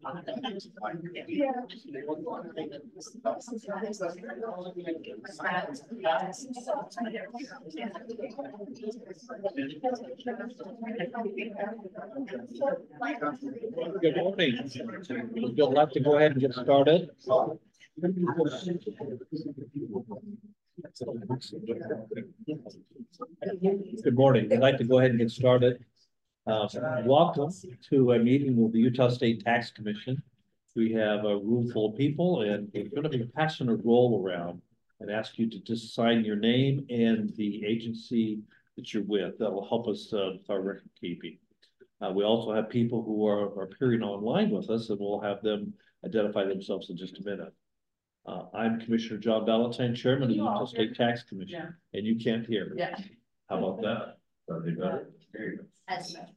Good morning. Would you like to go ahead and get started? Good morning. We'd like to go ahead and get started. Welcome to a meeting with the Utah State Tax Commission. We have a room full of people, and we're going to be passing a roll around and ask you to just sign your name and the agency that you're with. That will help us with our record keeping. We also have people who are appearing online with us, and we'll have them identify themselves in just a minute. I'm Commissioner John Valentine, Chairman of the Utah State Tax Commission, and you can't hear me. Yeah. How about that? That'd be better. There you go. That's right.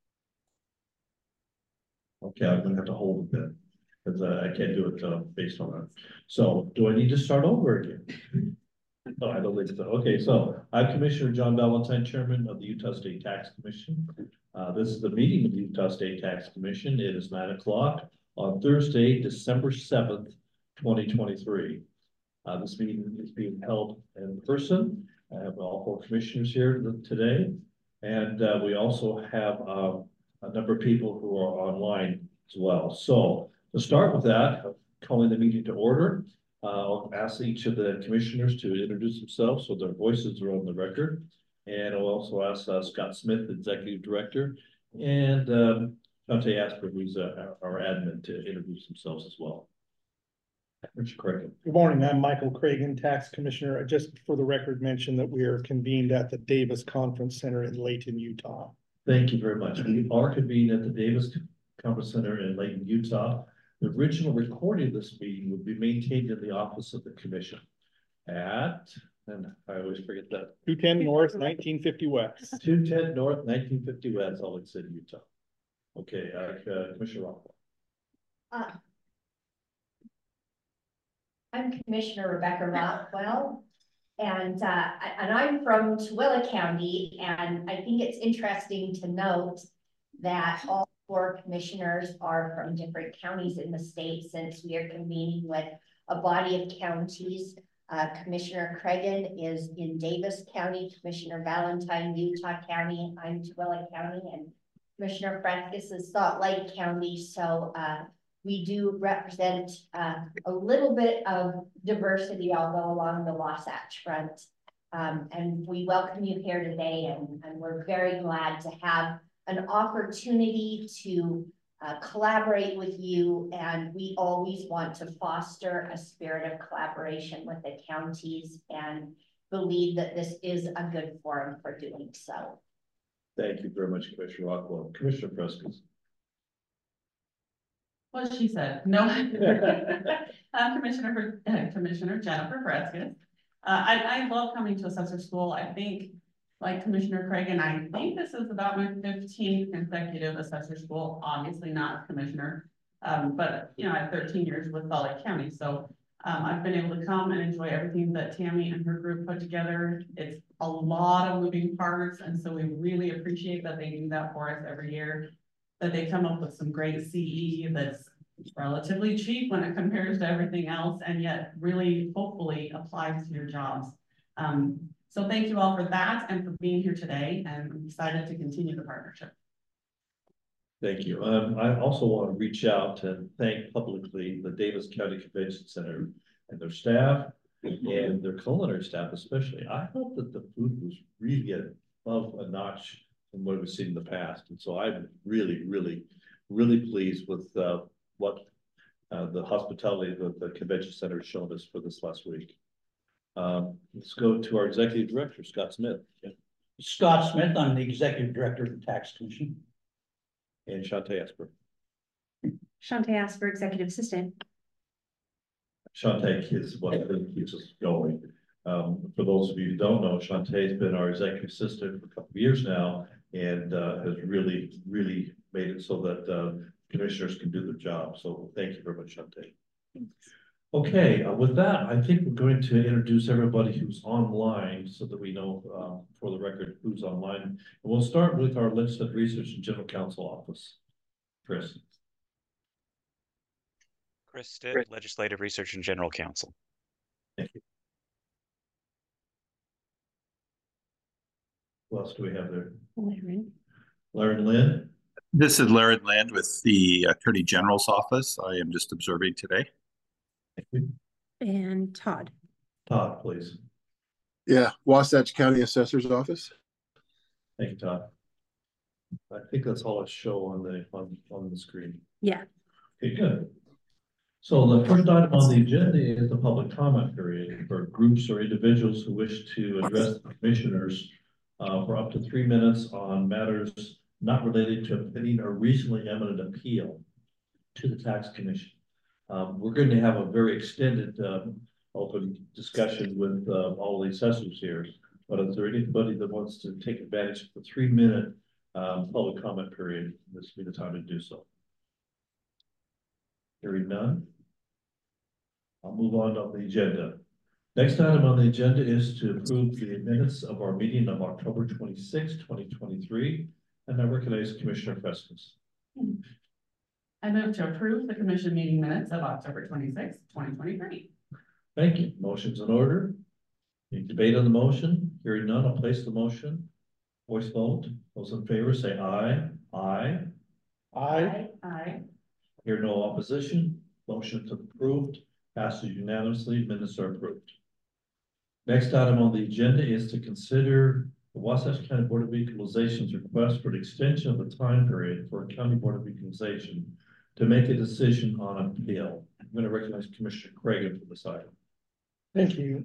Okay, I'm gonna have to hold it then, because I can't do it based on that. So, do I need to start over again? No, I don't think so. Okay, so I'm Commissioner John Valentine, Chairman of the Utah State Tax Commission. This is the meeting of the Utah State Tax Commission. It is 9 o'clock on Thursday, December 7th, 2023. This meeting is being held in person. I have all 4 commissioners here today. And we also have a number of people who are online as well. So to start with that, calling the meeting to order, I'll ask each of the commissioners to introduce themselves so their voices are on the record. And I'll also ask Scott Smith, Executive Director, and Shante Asper, who's our admin, to introduce themselves as well. Richard Cragen. Good morning, I'm Michael Cragen, Tax Commissioner. I just for the record mention that we are convened at the Davis Conference Center in Layton, Utah. Thank you very much. We are convened at the Davis Conference Center in Layton, Utah. The original recording of this meeting would be maintained in the office of the commission at, and I always forget that. 210 North, 1950 West. 210 North, 1950 West, Salt Lake City, Utah. Okay, Commissioner Rockwell. I'm Commissioner Rebecca Rockwell, and I'm from Tooele County, and I think it's interesting to note that all 4 commissioners are from different counties in the state, since we are convening with a body of counties. Commissioner Cragen is in Davis County, Commissioner Valentine, Utah County, I'm Tooele County, and Commissioner Francis is Salt Lake County. So we do represent a little bit of diversity, although along the Wasatch Front. And we welcome you here today, and we're very glad to have an opportunity to collaborate with you. And we always want to foster a spirit of collaboration with the counties and believe that this is a good forum for doing so. Thank you very much, Commissioner Rockwell. Commissioner Preskis. What she said. No, I'm Commissioner Jennifer Preskis. I love coming to assessor school. I think, like Commissioner Cragen, I think this is about my 15th consecutive assessor school. Obviously not commissioner, but you know, I have 13 years with Salt Lake County, so I've been able to come and enjoy everything that Tammy and her group put together. It's a lot of moving parts, and so we really appreciate that they do that for us every year. That they come up with some great CE that's relatively cheap when it compares to everything else, and yet really hopefully applies to your jobs. So thank you all for that and for being here today, and I'm excited to continue the partnership. Thank you. I also want to reach out and thank publicly the Davis County Convention Center and their staff and their culinary staff especially. I thought that the food was really above a notch from what we've seen in the past. And so I'm really pleased with what the hospitality that the convention center has shown us for this last week. Let's go to our executive director, Scott Smith. Yeah. Scott Smith, I'm the executive director of the Tax Commission. And Shante Asper. Shante Asper, executive assistant. Shante is what keeps us going. For those of you who don't know, Shante has been our executive assistant for a couple of years now, and has really made it so that commissioners can do their job. So thank you very much, Shante. Thanks. Okay, with that, I think we're going to introduce everybody who's online so that we know for the record who's online. And we'll start with our Legislative Research and General Counsel Office. Chris. Chris Stitt, Legislative Research and General Counsel. Who else do we have there? Larry. Larry Lynn? This is Larry Land with the Attorney General's office. I am just observing today. And Todd. Todd, please. Yeah, Wasatch County Assessor's Office. Thank you, Todd. I think that's all I show on the screen. Yeah. Okay, good. So the first item on the agenda is the public comment period for groups or individuals who wish to address the commissioners for up to 3 minutes on matters not related to a pending or recently eminent appeal to the tax commission. We're going to have a very extended open discussion with all the assessors here. But is there anybody that wants to take advantage of the 3-minute public comment period? This will be the time to do so. Hearing none, I'll move on to the agenda. Next item on the agenda is to approve the minutes of our meeting of October 26, 2023. And I recognize Commissioner Frescas. I move to approve the commission meeting minutes of October 26, 2023. Thank you. Motion's in order. Any debate on the motion? Hearing none, I'll place the motion. Voice vote. Those in favor say aye. Aye. Aye. Hear no opposition. Motion is approved. Passes unanimously. Minutes are approved. Next item on the agenda is to consider the Wasatch County Board of Equalization's request for an extension of the time period for a County Board of Equalization to make a decision on appeal. I'm going to recognize Commissioner Craig for this item. Thank you.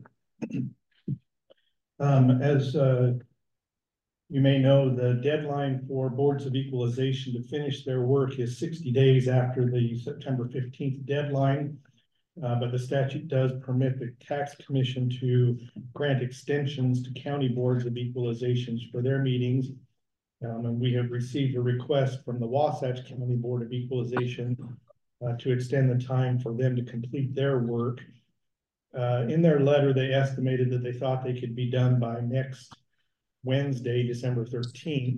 As you may know, the deadline for boards of equalization to finish their work is 60 days after the September 15th deadline. But the statute does permit the tax commission to grant extensions to county boards of equalizations for their meetings. And we have received a request from the Wasatch County Board of Equalization to extend the time for them to complete their work. In their letter, they estimated that they thought they could be done by next Wednesday, December 13th.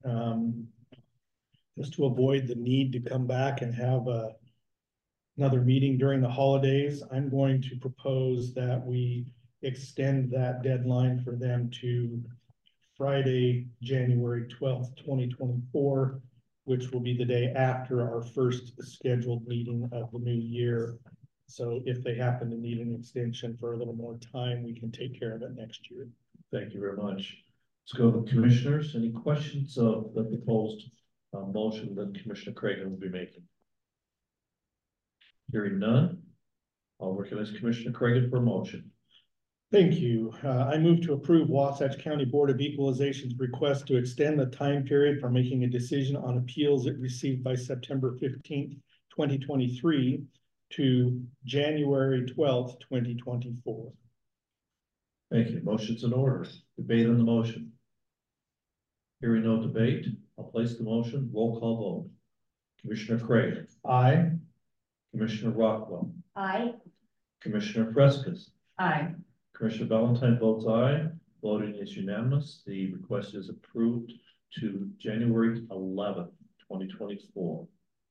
Just to avoid the need to come back and have another meeting during the holidays, I'm going to propose that we extend that deadline for them to Friday, January 12th, 2024, which will be the day after our first scheduled meeting of the new year. So if they happen to need an extension for a little more time, we can take care of it next year. Thank you very much. Let's go to the commissioners. Any questions of the proposed motion that Commissioner Craig will be making? Hearing none, I'll recognize Commissioner Craig for a motion. Thank you. I move to approve Wasatch County Board of Equalization's request to extend the time period for making a decision on appeals it received by September 15th, 2023 to January 12th, 2024. Thank you. Motion's in order. Debate on the motion. Hearing no debate, I'll place the motion. Roll call vote. Commissioner Craig. Aye. Commissioner Rockwell. Aye. Commissioner Frescas. Aye. Commissioner Valentine votes aye. Voting is unanimous. The request is approved to January 11th, 2024.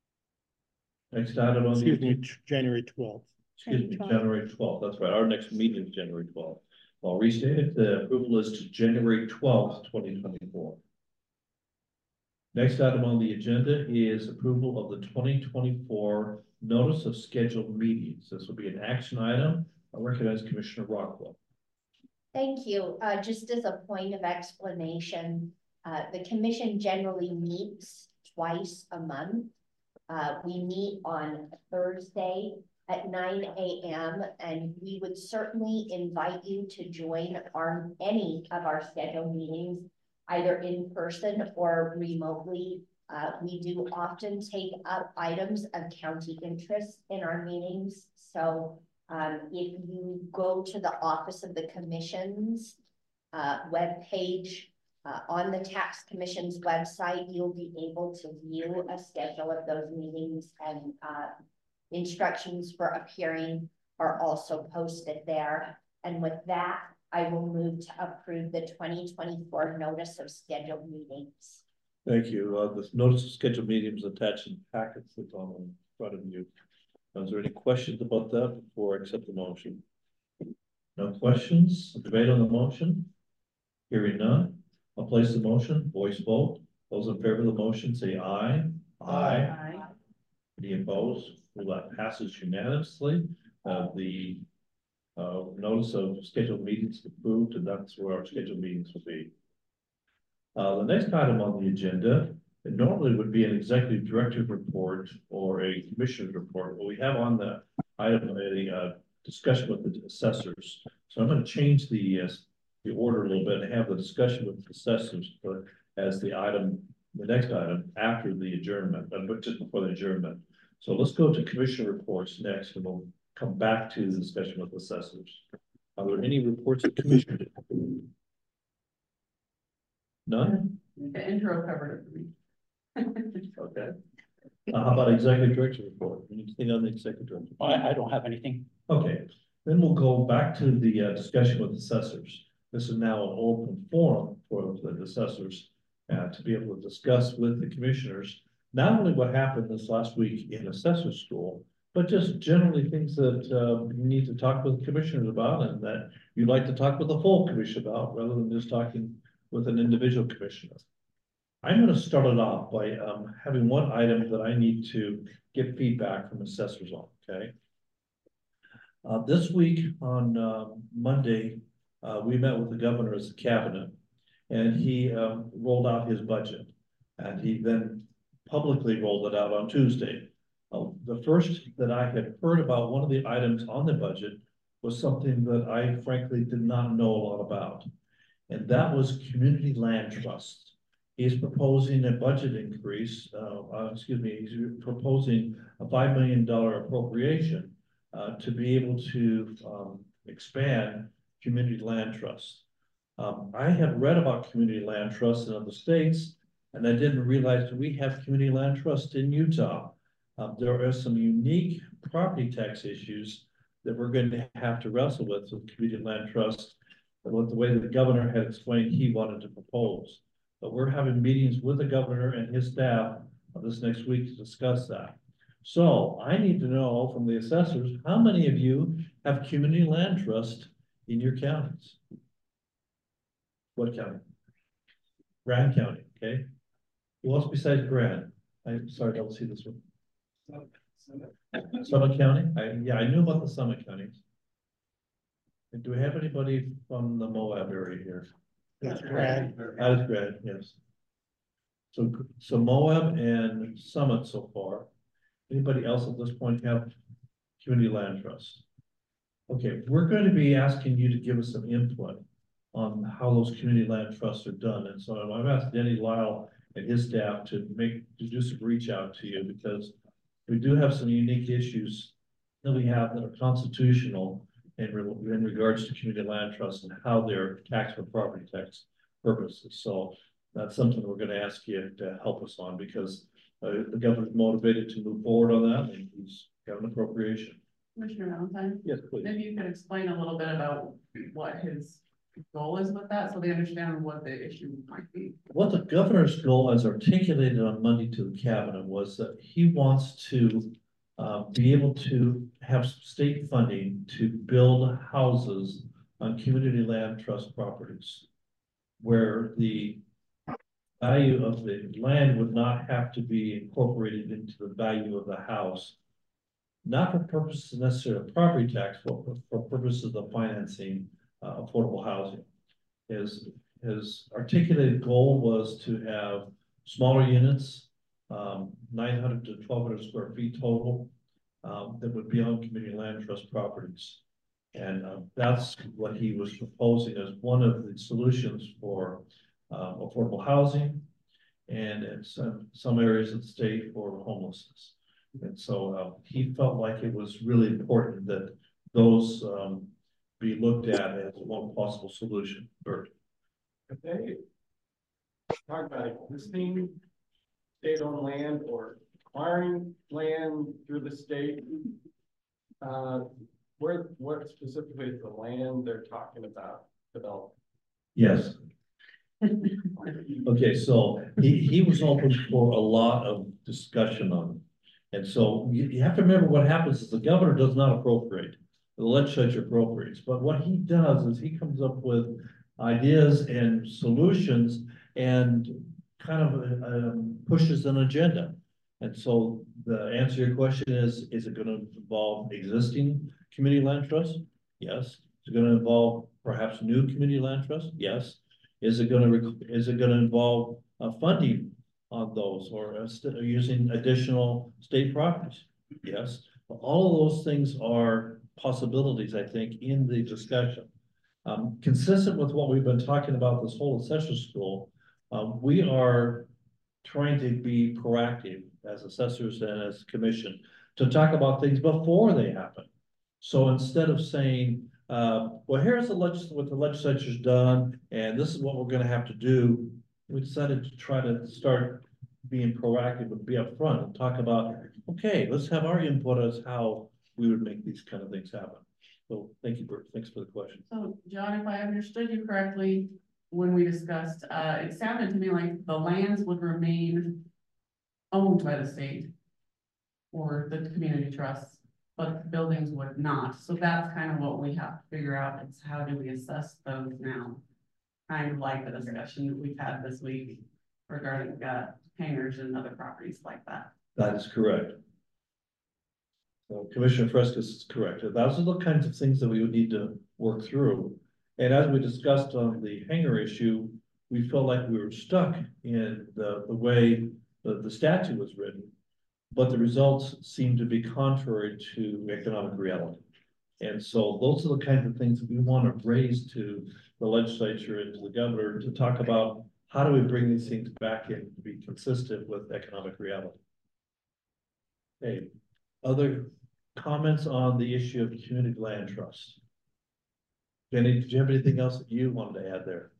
Next item on the January 12th. January 12th. That's right. Our next meeting is January 12th. I'll restate it. The approval is to January 12th, 2024. Next item on the agenda is approval of the 2024 notice of scheduled meetings. This will be an action item. I recognize Commissioner Rockwell. Thank you. Just as a point of explanation, the commission generally meets twice a month. We meet on Thursday at 9 a.m. and we would certainly invite you to join any of our scheduled meetings, either in person or remotely. We do often take up items of county interest in our meetings. So if you go to the Office of the Commission's webpage on the Tax Commission's website, you'll be able to view a schedule of those meetings, and instructions for appearing are also posted there. And with that, I will move to approve the 2024 notice of scheduled meetings. Thank you. This notice of scheduled meetings attached in packets that's on in front of you. Is there any questions about that before I accept the motion? No questions, debate on the motion? Hearing none, I'll place the motion, voice vote. Those in favor of the motion say aye. Aye. Any opposed? Well, that passes unanimously. The notice of scheduled meetings approved, and that's where our scheduled meetings will be. The next item on the agenda, it normally would be an executive director's report or a commissioner's report, but we have on the item a discussion with the assessors. So I'm going to change the order a little bit and have the discussion with the assessors as the next item after the adjournment, but just before the adjournment. So let's go to commissioner reports next, and we'll come back to the discussion with assessors. Are there any reports of commissioners? None? The intro covered it for me. Okay. How about executive director report? Anything on the executive director? I don't have anything. Okay, then we'll go back to the discussion with assessors. This is now an open forum for the assessors to be able to discuss with the commissioners, not only what happened this last week in assessor school, but just generally things that you need to talk with commissioners about and that you'd like to talk with the full commission about rather than just talking with an individual commissioner. I'm going to start it off by having one item that I need to get feedback from assessors on, okay? This week on Monday, we met with the governor as a cabinet, and he rolled out his budget, and he then publicly rolled it out on Tuesday. The first that I had heard about one of the items on the budget was something that I frankly did not know a lot about, and that was community land trusts. He's proposing a budget increase, he's proposing a $5 million appropriation to be able to expand community land trusts. I have read about community land trusts in other states, and I didn't realize that we have community land trusts in Utah. There are some unique property tax issues that we're going to have to wrestle with community land trusts, with the way that the governor had explained he wanted to propose. But we're having meetings with the governor and his staff this next week to discuss that. So I need to know from the assessors, how many of you have community land trust in your counties? What county? Grand County, okay. Who else besides Grand? I'm sorry, I don't see this one. Summit County? I knew about the Summit counties. And do we have anybody from the Moab area here? That's Brad. That is Grand, yes. So Moab and Summit so far. Anybody else at this point have community land trust? Okay, we're going to be asking you to give us some input on how those community land trusts are done. And so I've asked Denny Lyle and his staff to do some reach out to you, because we do have some unique issues that we have that are constitutional in regards to community land trusts and how they're taxed for property tax purposes. So that's something we're going to ask you to help us on, because the governor's motivated to move forward on that, and he's got an appropriation. Commissioner Valentine? Yes, please. Maybe you could explain a little bit about what his goal is with that, so they understand what the issue might be. What the governor's goal, as articulated on Monday to the cabinet, was that he wants to be able to have state funding to build houses on community land trust properties, where the value of the land would not have to be incorporated into the value of the house, not for purposes necessarily of property tax, but for purposes of financing affordable housing. His articulated goal was to have smaller units, 900 to 1,200 square feet total, that would be on community land trust properties. And that's what he was proposing as one of the solutions for affordable housing, and in some areas of the state for homelessness. And so he felt like it was really important that those be looked at as one possible solution. Bert. If they talk about existing state-owned land or acquiring land through the state, what specifically is the land they're talking about developing? Yes. Okay, so he was open for a lot of discussion on it. And so you have to remember what happens is the governor does not appropriate, the legislature appropriates, but what he does is he comes up with ideas and solutions and kind of pushes an agenda. And so the answer to your question is it going to involve existing community land trusts? Yes. Is it going to involve perhaps new community land trusts? Yes. Is it going to involve funding on those or using additional state properties? Yes. All of those things are possibilities, I think, in the discussion. Consistent with what we've been talking about this whole assessor school, we are trying to be proactive as assessors and as commission to talk about things before they happen. So instead of saying, well, here's what the legislature's done, and this is what we're gonna have to do, we decided to try to start being proactive and be upfront and talk about, okay, let's have our input as how we would make these kind of things happen. So thank you, Bert. Thanks for the question. So John, if I understood you correctly, when we discussed, it sounded to me like the lands would remain owned by the state or the community trusts, but the buildings would not. So that's kind of what we have to figure out is how do we assess those now? Kind of like the discussion that we've had this week regarding hangars and other properties like that. That is correct. So Commissioner Frescas is correct. Those are the kinds of things that we would need to work through. And as we discussed on the hangar issue, we felt like we were stuck in the way the statute was written, but the results seem to be contrary to economic reality. And so those are the kinds of things that we want to raise to the legislature and to the governor to talk about how do we bring these things back in to be consistent with economic reality. Okay, other comments on the issue of community land trust? Jenny, did you have anything else that you wanted to add there?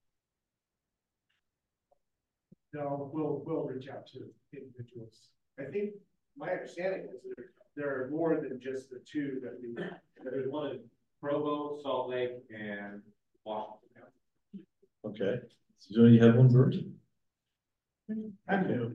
No, we'll reach out to individuals. I think my understanding is that there are more than just the two that we. There's one in Provo, Salt Lake, and Washington County. Okay, so you have one version? I do.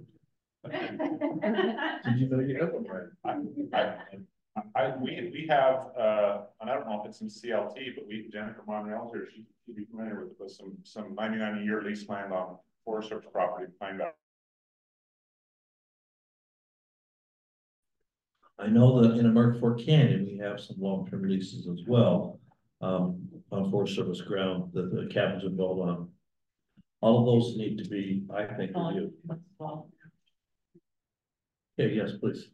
Did you know you had one right? We have, and I don't know if it's in CLT, but Jennifer Monreal here, she'd be familiar with some 99-year lease land on Forest Service property behind that. I know that in American Fork Canyon, we have some long-term leases as well, on Forest Service ground that the cabins are built on. All of those need to be, I think, reviewed. Okay, yes, please.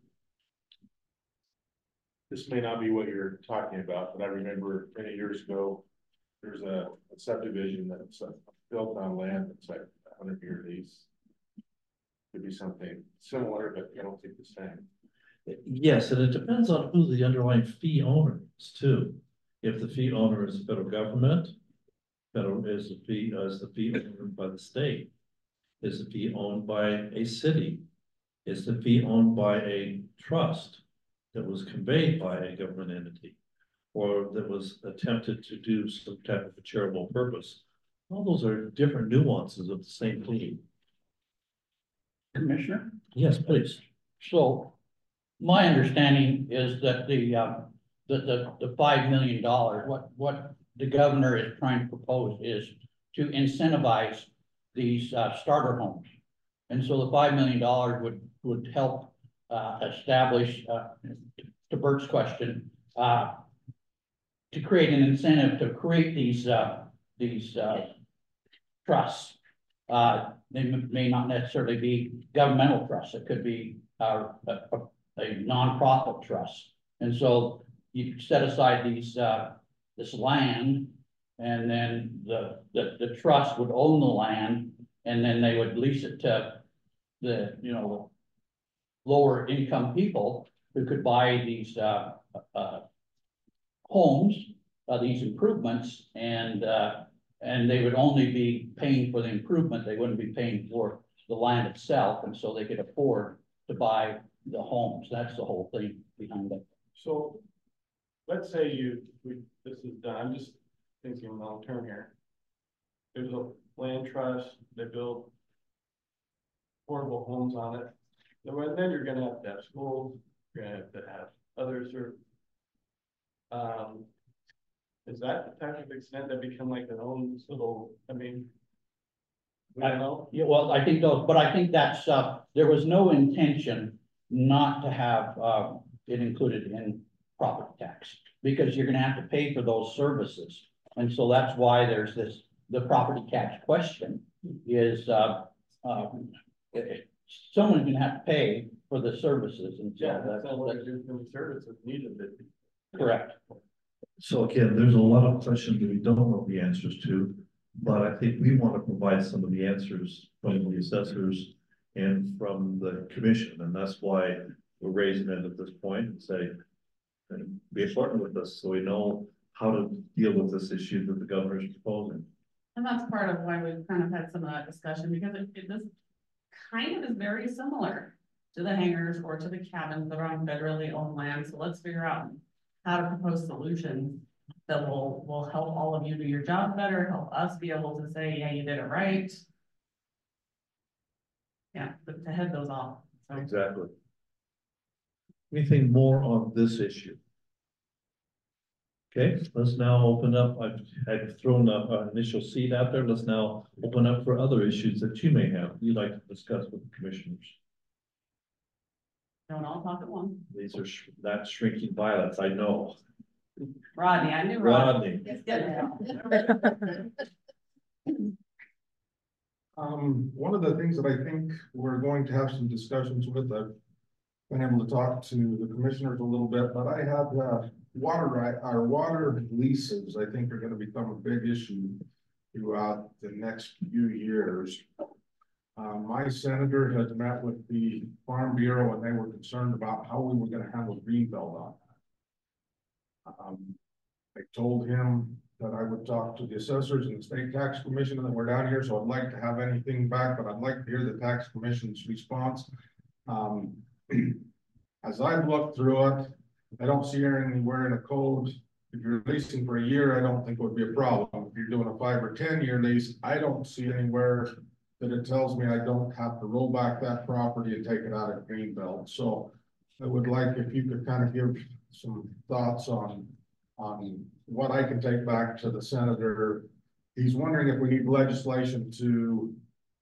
This may not be what you're talking about, but I remember many years ago, there's a subdivision that's built on land that's like a 100-year lease. Could be something similar, but I don't think the same. Yes, and it depends on who the underlying fee owner is too. If the fee owner is the federal government, is the fee owned by the state? Is the fee owned by a city? Is the fee owned by a trust that was conveyed by a government entity, or that was attempted to do some type of a charitable purpose? All those are different nuances of the same theme. Commissioner? Yes, please. So my understanding is that the $5 million, what the governor is trying to propose is to incentivize these starter homes. And so the $5 million would help establish, to Bert's question, to create an incentive to create these trusts. They may not necessarily be governmental trusts. It could be a nonprofit trust. And so you set aside this land, and then the trust would own the land, and then they would lease it to the lower income people who could buy these homes, these improvements, and they would only be paying for the improvement. They wouldn't be paying for the land itself, and so they could afford to buy the homes. That's the whole thing behind it. So let's say this is done. I'm just thinking long term here. There's a land trust, they build affordable homes on it. And then you're gonna have to have schools, you're gonna have to have others, or. Is that the type of extent that become like their own little, I mean. We don't know. Yeah, well, I think those, but I think that's, there was no intention not to have, it included in property tax. Because you're gonna have to pay for those services. And so that's why there's this, the property tax question is, someone's gonna have to pay for the services and so Yeah, that's that's not what they're doing, services needed it. correct. So again, there's a lot of questions that we don't know the answers to, but I think we want to provide some of the answers from the assessors and from the commission, and that's why we're raising it at this point and say, and be a partner with us, so we know how to deal with this issue that the governor is proposing. And that's part of why we've kind of had some of that discussion, because this kind of is very similar to the hangars or to the cabins that are on federally owned land. So let's figure out how to propose solutions that will help all of you do your job better, help us be able to say, yeah, you did it right. Yeah, but to head those off. So. Exactly. Anything more on this issue? Okay, let's now open up. I've thrown an initial seed out there. Let's now open up for other issues that you may have, you'd like to discuss with the commissioners. Don't all talk at once. These are not shrinking violets, I know. Rodney, I knew Rodney. Rodney. He's getting it. One of the things that I think we're going to have some discussions with, I've been able to talk to the commissioners a little bit, but I have, our water leases, I think, are gonna become a big issue throughout the next few years. My senator has met with the Farm Bureau and they were concerned about how we were gonna handle Greenbelt on that. I told him that I would talk to the assessors and the state tax commission and that we're down here, so I'd like to have anything back, but I'd like to hear the tax commission's response. As I've looked through it, I don't see anywhere in a code. If you're leasing for a year, I don't think it would be a problem. If you're doing a 5 or 10 year lease, I don't see anywhere that it tells me I don't have to roll back that property and take it out of Greenbelt. So I would like if you could kind of give some thoughts on what I can take back to the senator. He's wondering if we need legislation to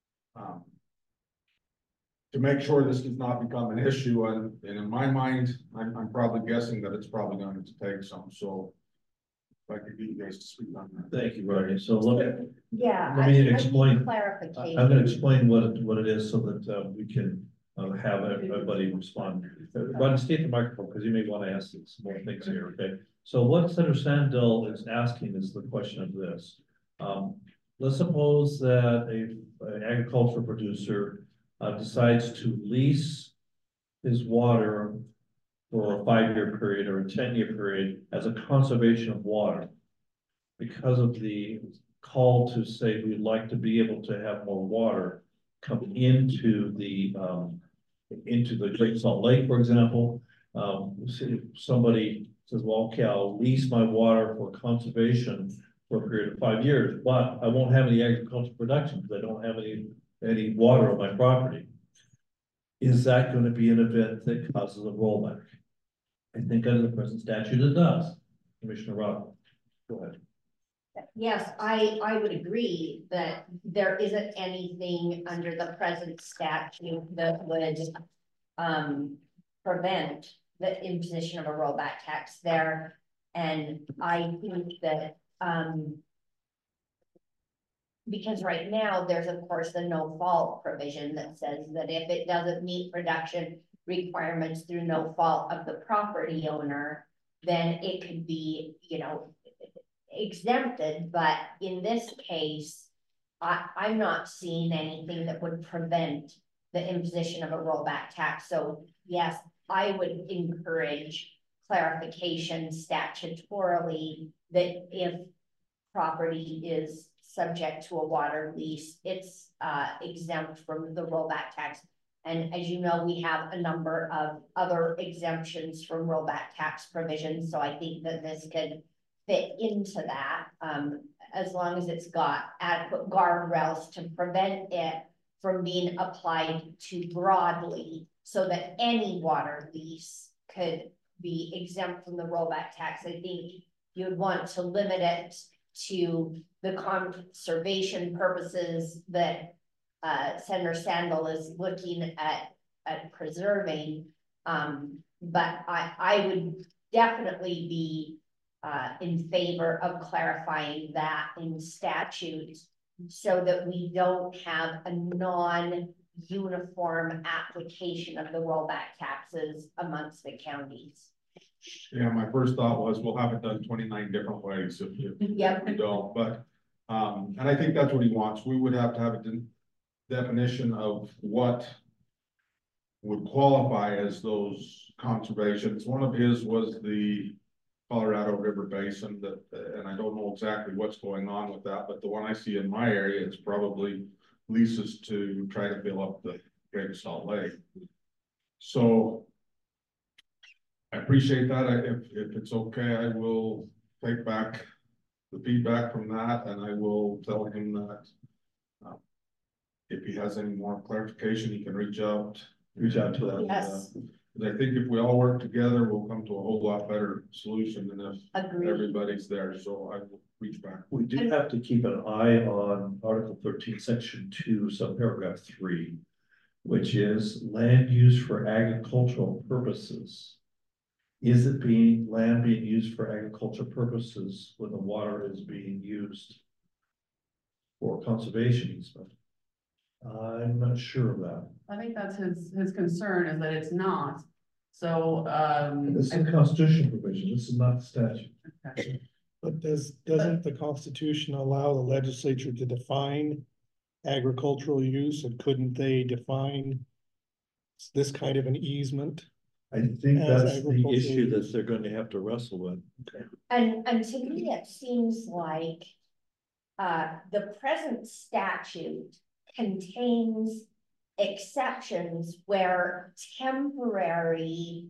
make sure this does not become an issue. And in my mind, I'm probably guessing that it's probably going to take some. So if I could get you guys to speak on that. Thank you, Rodney. So let Yeah. me I need explain. clarification. I'm gonna explain what it is so that we can have everybody respond. Rodney, stay at the microphone because you may want to ask some more things here, okay? So what Senator Sandell is asking is the question of this. Let's suppose that an agricultural producer decides to lease his water for a 5-year period or a 10-year period as a conservation of water. Because of the call to say we'd like to be able to have more water come into the Great Salt Lake, for example. If somebody says, well, okay, I'll lease my water for conservation for a period of 5 years, but I won't have any agricultural production because I don't have any water on my property. Is that going to be an event that causes a rollback? I think under the present statute it does. Commissioner Rob, go ahead. Yes, I would agree that there isn't anything under the present statute that would prevent the imposition of a rollback tax there. And I think that because right now there's of course the no fault provision that says that if it doesn't meet production requirements through no fault of the property owner, then it could be, you know, exempted. But in this case, I'm not seeing anything that would prevent the imposition of a rollback tax. So yes, I would encourage clarification statutorily that if property is subject to a water lease, it's exempt from the rollback tax. And as you know, we have a number of other exemptions from rollback tax provisions. So I think that this could fit into that, as long as it's got adequate guardrails to prevent it from being applied too broadly so that any water lease could be exempt from the rollback tax. I think you'd want to limit it to the conservation purposes that Senator Sandal is looking at preserving. But I would definitely be in favor of clarifying that in statute so that we don't have a non-uniform application of the rollback taxes amongst the counties. Yeah, my first thought was we'll have it done 29 different ways if Yep. we don't, but, and I think that's what he wants. We would have to have a definition of what would qualify as those conservations. One of his was the Colorado River Basin that, and I don't know exactly what's going on with that, but the one I see in my area, it's probably leases to try to fill up the Great Salt Lake. So I appreciate that. If it's okay, I will take back the feedback from that, and I will tell him that if he has any more clarification, he can reach out to that. Yes. I think if we all work together, we'll come to a whole lot better solution than if Agreed. everybody's there. So I will reach back. We do have to keep an eye on Article 13, Section 2, subparagraph 3, which is land used for agricultural purposes. Is it land being used for agricultural purposes when the water is being used for conservation easement? I'm not sure of that. I think that's his concern, is that it's not. So, This is a constitutional provision. This is not the statute. okay. But doesn't the Constitution allow the legislature to define agricultural use, and couldn't they define this kind of an easement? I think As that's the agricultural issue that use. they're going to have to wrestle with. And to me, it seems like the present statute contains exceptions where temporary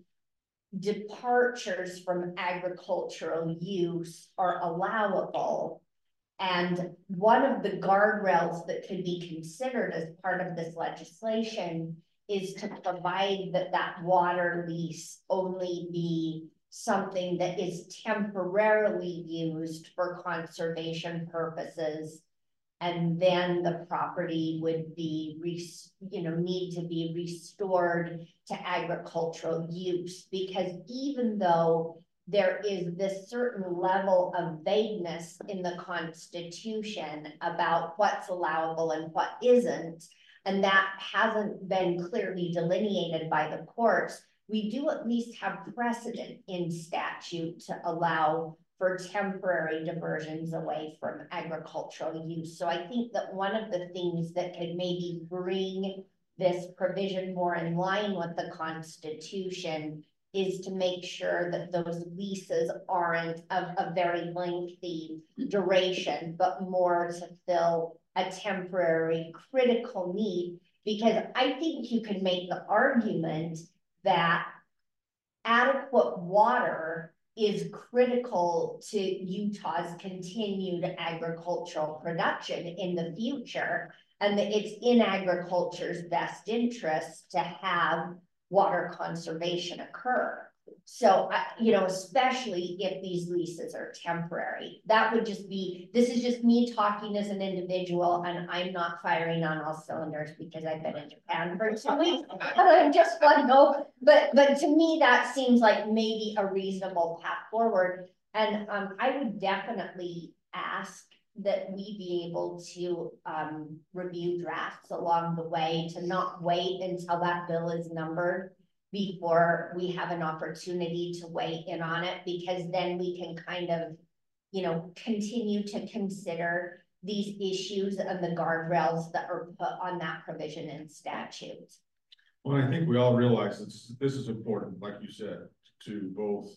departures from agricultural use are allowable. And one of the guardrails that could be considered as part of this legislation is to provide that water lease only be something that is temporarily used for conservation purposes. And then the property would be, need to be restored to agricultural use. Because even though there is this certain level of vagueness in the Constitution about what's allowable and what isn't, and that hasn't been clearly delineated by the courts, we do at least have precedent in statute to allow for temporary diversions away from agricultural use. So I think that one of the things that could maybe bring this provision more in line with the Constitution is to make sure that those leases aren't of a very lengthy duration, but more to fill a temporary critical need. Because I think you can make the argument that adequate water is critical to Utah's continued agricultural production in the future, and that it's in agriculture's best interest to have water conservation occur. So, especially if these leases are temporary, that would just be, this is just me talking as an individual, and I'm not firing on all cylinders because I've been in Japan for 2 weeks. I'm just one go, but to me, that seems like maybe a reasonable path forward. And I would definitely ask that we be able to review drafts along the way, to not wait until that bill is numbered before we have an opportunity to weigh in on it, because then we can kind of, continue to consider these issues and the guardrails that are put on that provision in statute. Well, I think we all realize this is important, like you said, to both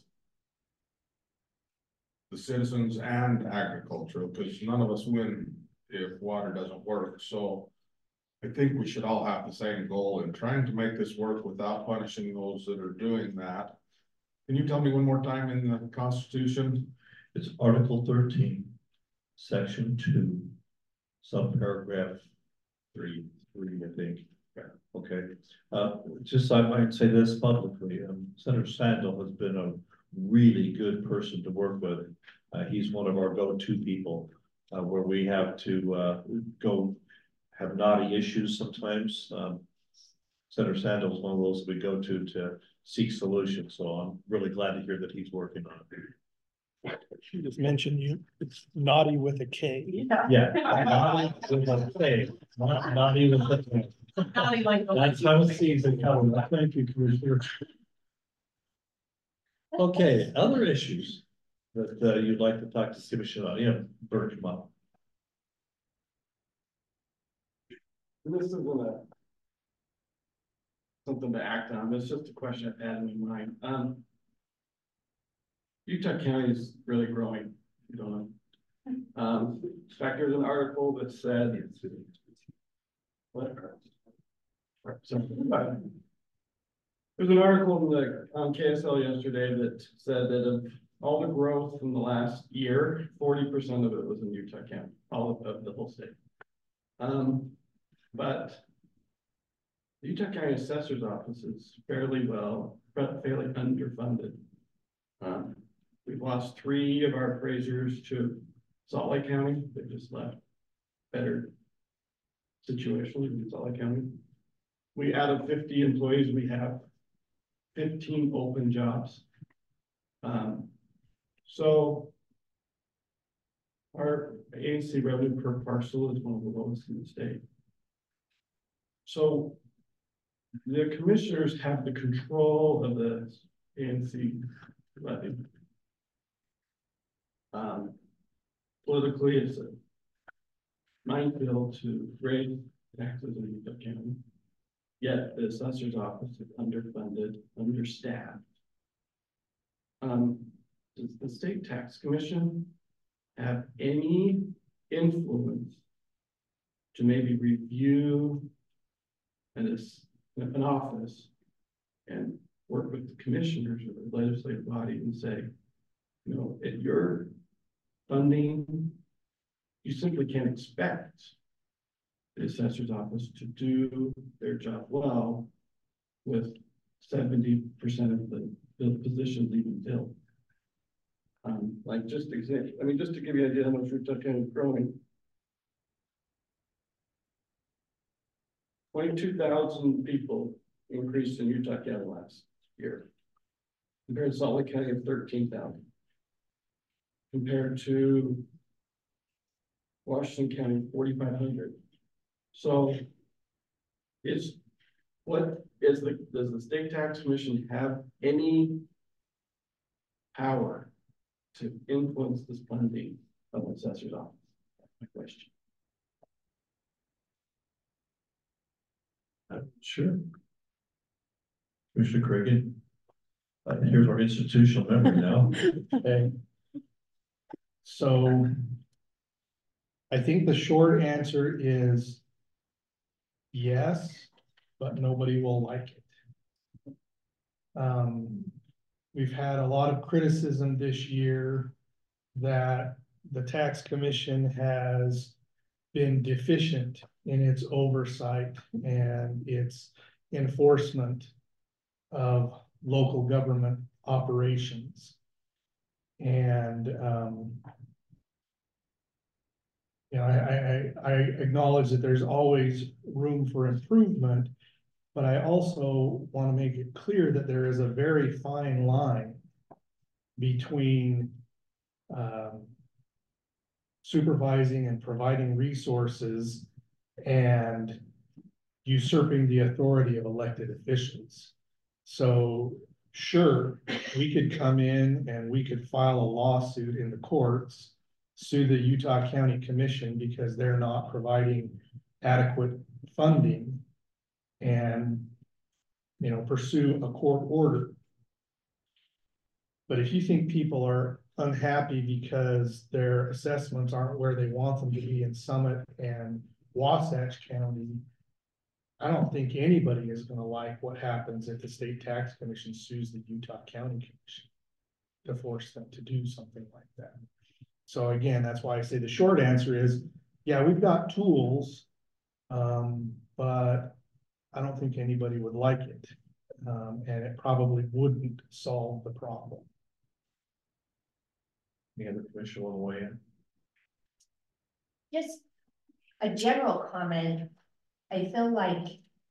the citizens and agriculture, because none of us win if water doesn't work. So I think we should all have the same goal in trying to make this work without punishing those that are doing that. Can you tell me one more time in the Constitution? It's Article 13, Section 2, subparagraph 3, I think. Okay, just I might say this publicly, Senator Sandel has been a really good person to work with. He's one of our go-to people, where we have to, go have naughty issues sometimes. Senator Sandel is one of those we go to seek solutions, so I'm really glad to hear that he's working on it. She just mentioned you, it's naughty with a K. Yeah. Naughty with a K, naughty with a K. Naughty like the That's how it sees it coming. Thank you, Commissioner. Okay, other issues that you'd like to talk to Commissioner on, Bert, come up. This isn't something to act on, it's just a question I've had in my mind. Utah County is really growing, you don't know. In fact, there's an article that said. What? There's an article on KSL yesterday that said that of all the growth in the last year, 40% of it was in Utah County, all of the whole state. But the Utah County Assessor's Office is fairly underfunded. We've lost 3 of our appraisers to Salt Lake County. They just left. Better situation in Salt Lake County. We out of 50 employees, we have 15 open jobs. So our ANC revenue per parcel is one of the lowest in the state. So the commissioners have the control of the ANC levy. Politically, it's a minefield to raise taxes in Utah County. Yet the assessor's office is underfunded, understaffed. Does the state tax commission have any influence to maybe review an office and work with the commissioners or the legislative body and say, at your funding, you simply can't expect the assessor's office to do their job well with 70% of the positions even filled. Just to give you an idea how much Utah County is growing. 22,000 people increased in Utah County last year, compared to Salt Lake County of 13,000. Compared to Washington County, 4,500. So does the state tax commission have any power to influence this funding of the assessor's office? That's my question. Sure. Commissioner Cregan. Here's our institutional memory now. Okay. So I think the short answer is yes, but nobody will like it. We've had a lot of criticism this year that the tax commission has been deficient in its oversight and its enforcement of local government operations. And I acknowledge that there's always room for improvement, but I also want to make it clear that there is a very fine line between supervising and providing resources and usurping the authority of elected officials. So sure, we could come in and we could file a lawsuit in the courts, sue the Utah County Commission because they're not providing adequate funding, and pursue a court order. But if you think people are unhappy because their assessments aren't where they want them to be in Summit and Wasatch County, I don't think anybody is going to like what happens if the state tax commission sues the Utah County Commission to force them to do something like that. So again, that's why I say the short answer is, yeah, we've got tools, but I don't think anybody would like it. And it probably wouldn't solve the problem. Any other commissioner want to weigh in? Just a general comment. I feel like,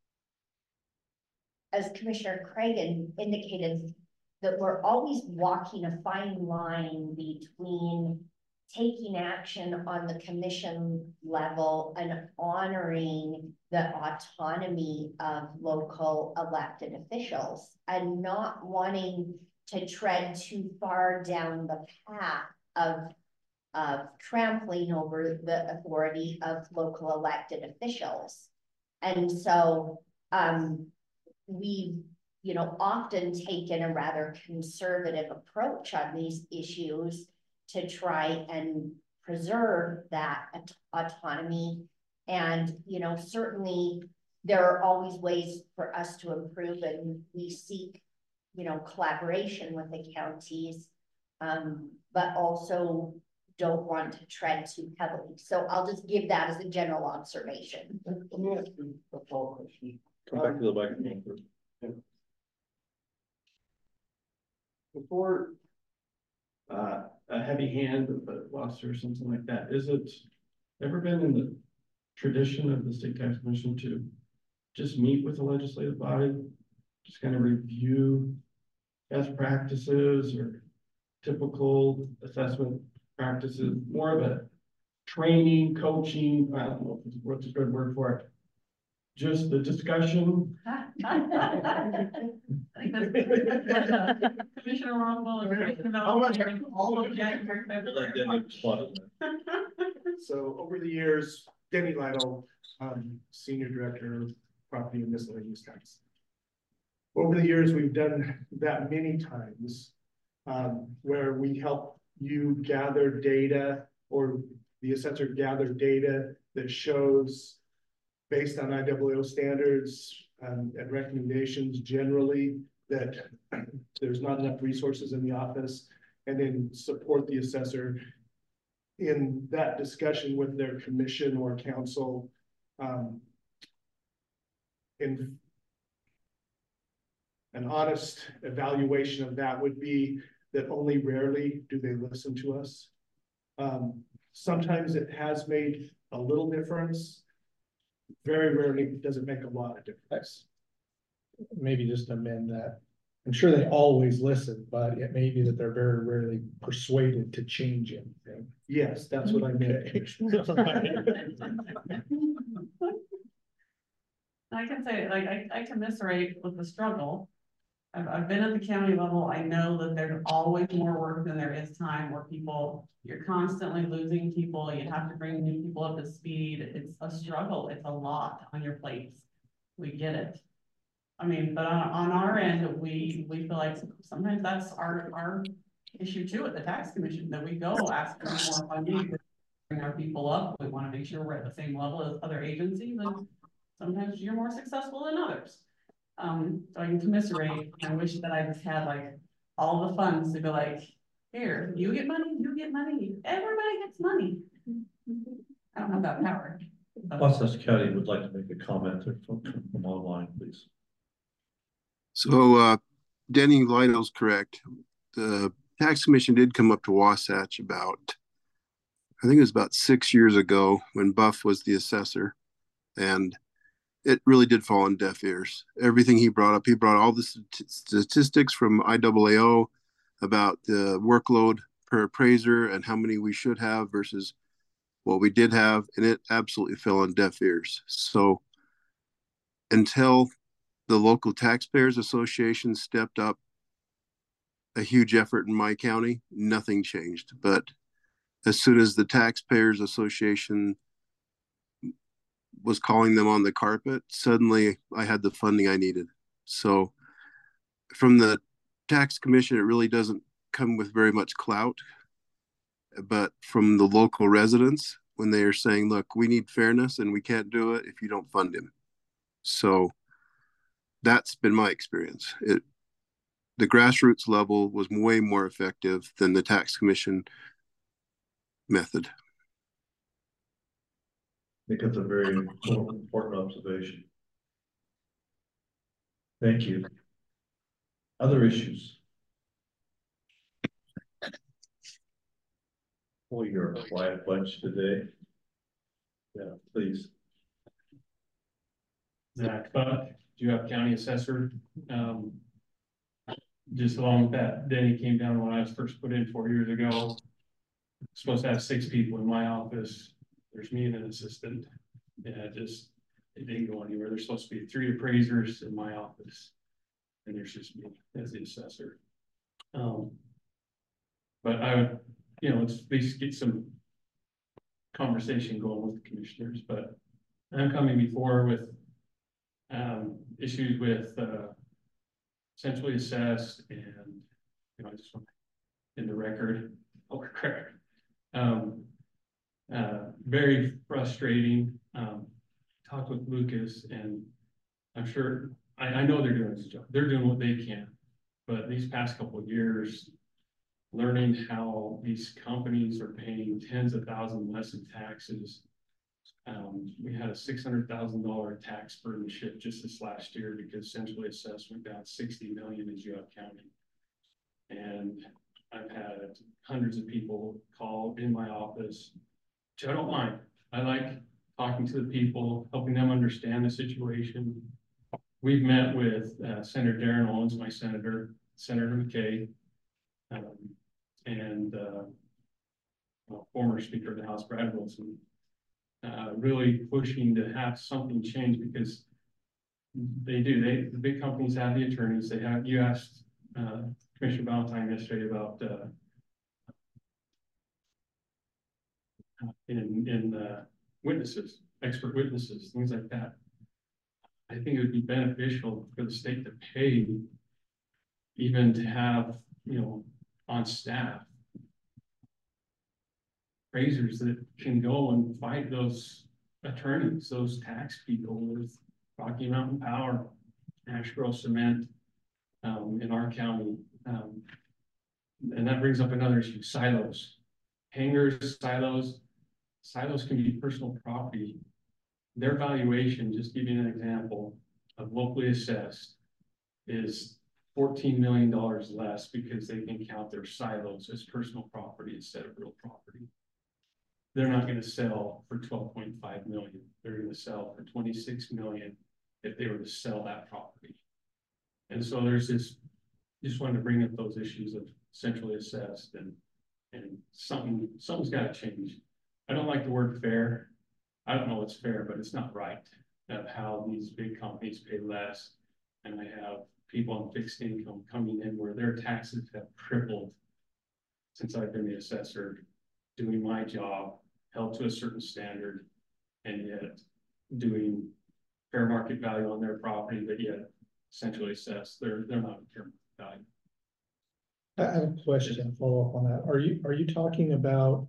as Commissioner Cragen indicated, that we're always walking a fine line between taking action on the commission level and honoring the autonomy of local elected officials and not wanting to tread too far down the path of trampling over the authority of local elected officials. And so we've, you know, often taken a rather conservative approach on these issues to try and preserve that autonomy. And, you know, certainly there are always ways for us to improve, and we seek, you know, collaboration with the counties, but also don't want to tread too heavily. So I'll just give that as a general observation. Let me ask you a follow-up question. Come back to the microphone first. Before a heavy hand of a lawsuit or something like that, is it ever been in the tradition of the state tax commission to just meet with the legislative body, just kind of review best practices or typical assessment practices, more of a training, coaching, I don't know what's a good word for it, just the discussion? Commissioner Rumble is right about all of January, February. So over the years, Denny Lytle, Senior Director of Property and Miscellaneous Tax. Over the years, we've done that many times, where we help you gather data, or the assessor gather data that shows, based on IWO standards and recommendations generally, that there's not enough resources in the office, and then support the assessor in that discussion with their commission or council. In an honest evaluation of that would be that only rarely do they listen to us. Sometimes it has made a little difference. Very rarely does it make a lot of difference. Maybe just amend that. I'm sure they always listen, but it may be that they're very rarely persuaded to change anything. Yes, that's what I meant. I can say, like, I commiserate with the struggle. I've been at the county level. I know that there's always more work than there is time, where you're constantly losing people. You have to bring new people up to speed. It's a struggle. It's a lot on your plates. We get it. I mean, but on our end, we feel like sometimes that's our issue too at the tax commission, that we go ask for more funding, bring our people up. We want to make sure we're at the same level as other agencies, and sometimes you're more successful than others. So I can commiserate. I wish that I just had like all the funds to be like, here, you get money, everybody gets money. I don't have that power. Wasatch County would like to make a comment from online, please. So Denny Lytle's correct. The tax commission did come up to Wasatch about, I think it was about 6 years ago when Buff was the assessor, and it really did fall on deaf ears. Everything he brought all the statistics from IAAO about the workload per appraiser and how many we should have versus what we did have, and it absolutely fell on deaf ears. So until the local taxpayers association stepped up a huge effort in my county, nothing changed. But as soon as the taxpayers association was calling them on the carpet, suddenly I had the funding I needed. So from the tax commission, it really doesn't come with very much clout, but from the local residents, when they are saying, look, we need fairness and we can't do it if you don't fund him. So that's been my experience. The grassroots level was way more effective than the tax commission method. I think that's a very important observation. Thank you. Other issues? Oh, you're a quiet bunch today. Yeah, please. Zach Buck, Juab County Assessor. Just along with that, Denny came down when I was first put in 4 years ago. Supposed to have 6 people in my office. There's me and an assistant. Yeah, it didn't go anywhere. There's supposed to be 3 appraisers in my office. And there's just me as the assessor. But I would, let's at least get some conversation going with the commissioners, but I'm coming before with issues with essentially assessed, and I just want in the record, very frustrating. Talked with Lucas, and I'm sure I know they're doing this job. They're doing what they can, but these past couple of years, learning how these companies are paying tens of thousands less in taxes. We had a $600,000 tax burden shift just this last year because centrally assessed went down 60 million in Juab County. And I've had hundreds of people call in my office, which I don't mind. I like talking to the people, helping them understand the situation. We've met with Senator Darren Owens, my senator, Senator McKay, and former Speaker of the House, Brad Wilson, really pushing to have something change because the big companies have the attorneys. You asked Commissioner Valentine yesterday about witnesses, expert witnesses, things like that. I think it would be beneficial for the state to pay, even to have, on staff, appraisers that can go and fight those attorneys, those tax people with Rocky Mountain Power, Ash Grove Cement, in our county. And that brings up another issue, silos. Hangars, silos can be personal property. Their valuation, just give you an example, of locally assessed is $14 million less because they can count their silos as personal property instead of real property. They're not going to sell for 12.5 million. They're going to sell for 26 million if they were to sell that property. And so there's this, just wanted to bring up those issues of centrally assessed and something's got to change. I don't like the word fair. I don't know what's fair, but it's not right of how these big companies pay less. And I have people on fixed income coming in where their taxes have tripled since I've been the assessor, doing my job, held to a certain standard, and yet doing fair market value on their property, but yet centrally assessed. They're not fair market value. I have a question, follow up on that. Are you talking about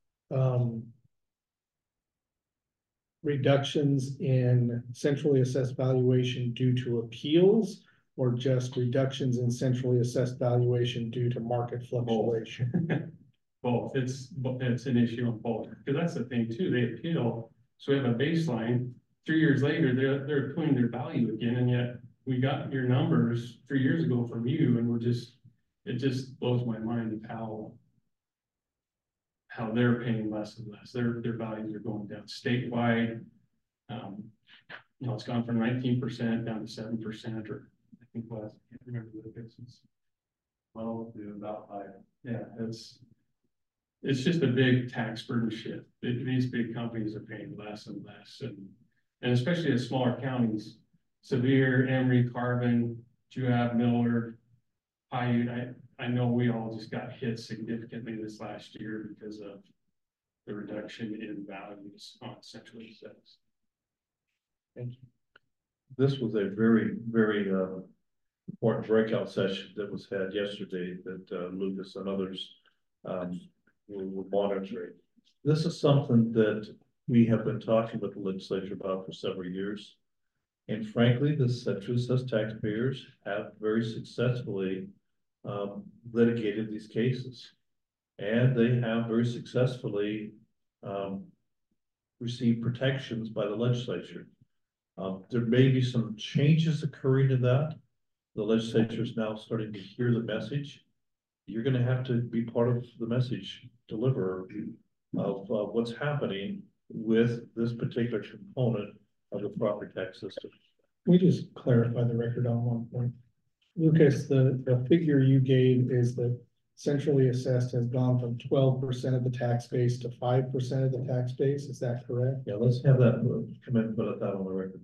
reductions in centrally assessed valuation due to appeals, or just reductions in centrally assessed valuation due to market fluctuation? Both. It's an issue on both, because that's the thing too. They appeal, so we have a baseline. 3 years later, they're putting their value again, and yet we got your numbers 3 years ago from you, and it just blows my mind of how they're paying less and less. Their values are going down statewide. It's gone from 19% down to 7%, or I think I can't remember the business. Well, about 5. Yeah, it's just a big tax burden shift. These big companies are paying less and less, and especially the smaller counties, Sevier, Emory, Carbon, Juab, Millard, Paiute. I know we all just got hit significantly this last year because of the reduction in values on centrally assessed. Thank you. This was a very, very important breakout session that was had yesterday that Lucas and others were monitoring. This is something that we have been talking with the legislature about for several years. And frankly, the centrally assessed taxpayers have very successfully litigated these cases. And they have very successfully received protections by the legislature. There may be some changes occurring to that, the legislature is now starting to hear the message. You're gonna have to be part of the message deliverer of what's happening with this particular component of the property tax system. We just clarify the record on one point. Lucas, the figure you gave is that centrally assessed has gone from 12% of the tax base to 5% of the tax base. Is that correct? Yeah, let's have that come in, put that on the record.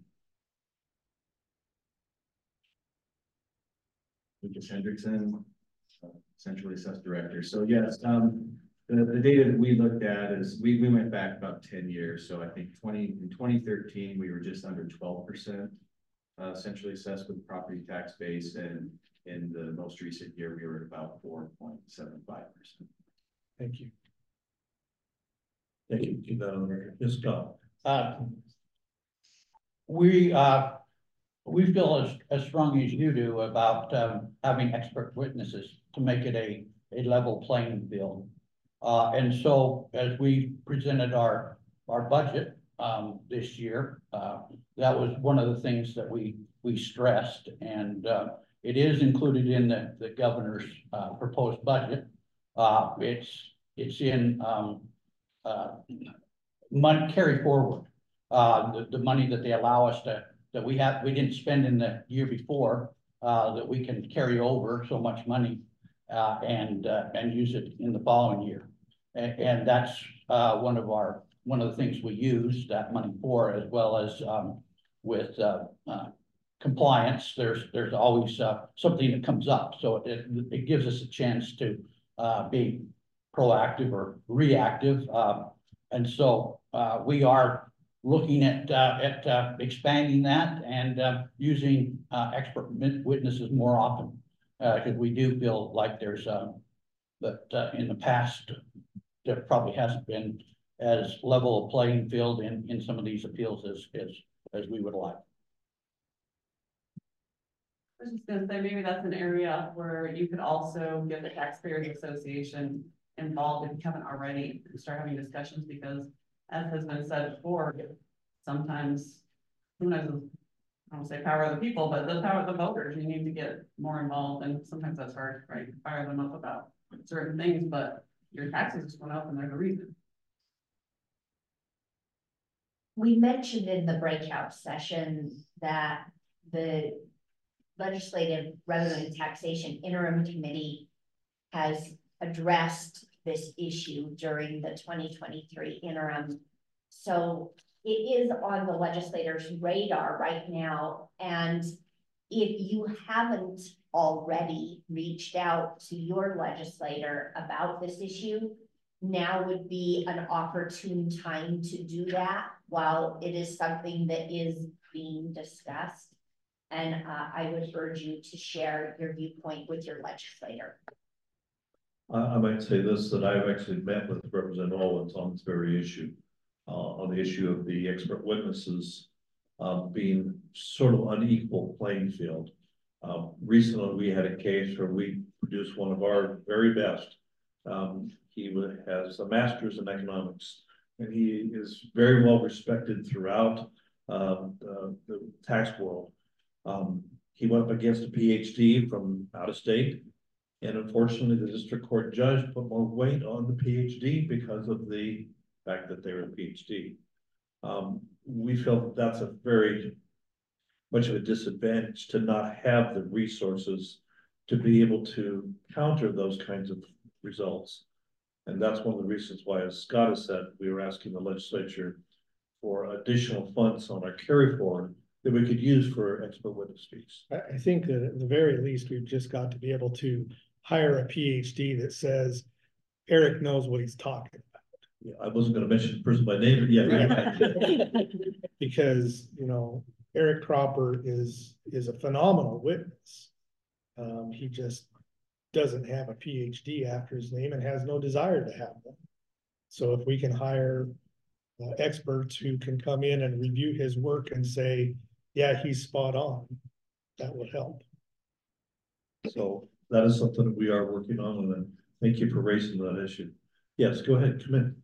Lucas Hendrickson, centrally assessed director. So yes, the data that we looked at is we went back about 10 years. So I think in 2013, we were just under 12% centrally assessed with the property tax base, and in the most recent year, we were at about 4.75%. Thank you. Thank you. Keep that on the record. Yes, Scott. We feel as strong as you do about having expert witnesses to make it a level playing field. And so as we presented our budget this year, that was one of the things that we stressed, and it is included in the governor's proposed budget. It's in money carry forward, the money that they allow us that we didn't spend in the year before, that we can carry over so much money and use it in the following year. And that's one of the things we use that money for, as well as with compliance. There's always something that comes up, so it gives us a chance to be proactive or reactive, and so we are looking at expanding that and using expert witnesses more often, because we do feel like there's that in the past there probably hasn't been as level a playing field in some of these appeals as we would like. I was just gonna say, maybe that's an area where you could also get the Taxpayers Association involved if you haven't already, and start having discussions, because as has been said before, sometimes, I don't say power of the people, but the power of the voters, you need to get more involved, and sometimes that's hard, right? Fire them up about certain things, but your taxes just went up and there's a reason. We mentioned in the breakout session that the Legislative Revenue and Taxation Interim Committee has addressed this issue during the 2023 interim. So it is on the legislators' radar right now. And if you haven't already reached out to your legislator about this issue, now would be an opportune time to do that while it is something that is being discussed. And I would urge you to share your viewpoint with your legislator. I might say this, that I've actually met with Representative Owens on this very issue, on the issue of the expert witnesses being sort of unequal playing field. Recently, we had a case where we produced one of our very best. He has a master's in economics, and he is very well respected throughout the tax world. He went up against a PhD from out of state, and unfortunately the district court judge put more weight on the PhD because of the fact that they were a PhD. We felt that's a very much of a disadvantage to not have the resources to be able to counter those kinds of results. And that's one of the reasons why, as Scott has said, we were asking the legislature for additional funds on our carry forward that we could use for expert witness fees. I think that at the very least, we've just got to be able to hire a PhD that says Eric knows what he's talking about. Yeah, I wasn't going to mention the person by name, but yeah. Because, you know, Eric Cropper is a phenomenal witness. He just doesn't have a PhD after his name and has no desire to have one. So if we can hire experts who can come in and review his work and say, yeah, he's spot on, that would help. So that is something that we are working on, and thank you for raising that issue. Yes, go ahead, come in.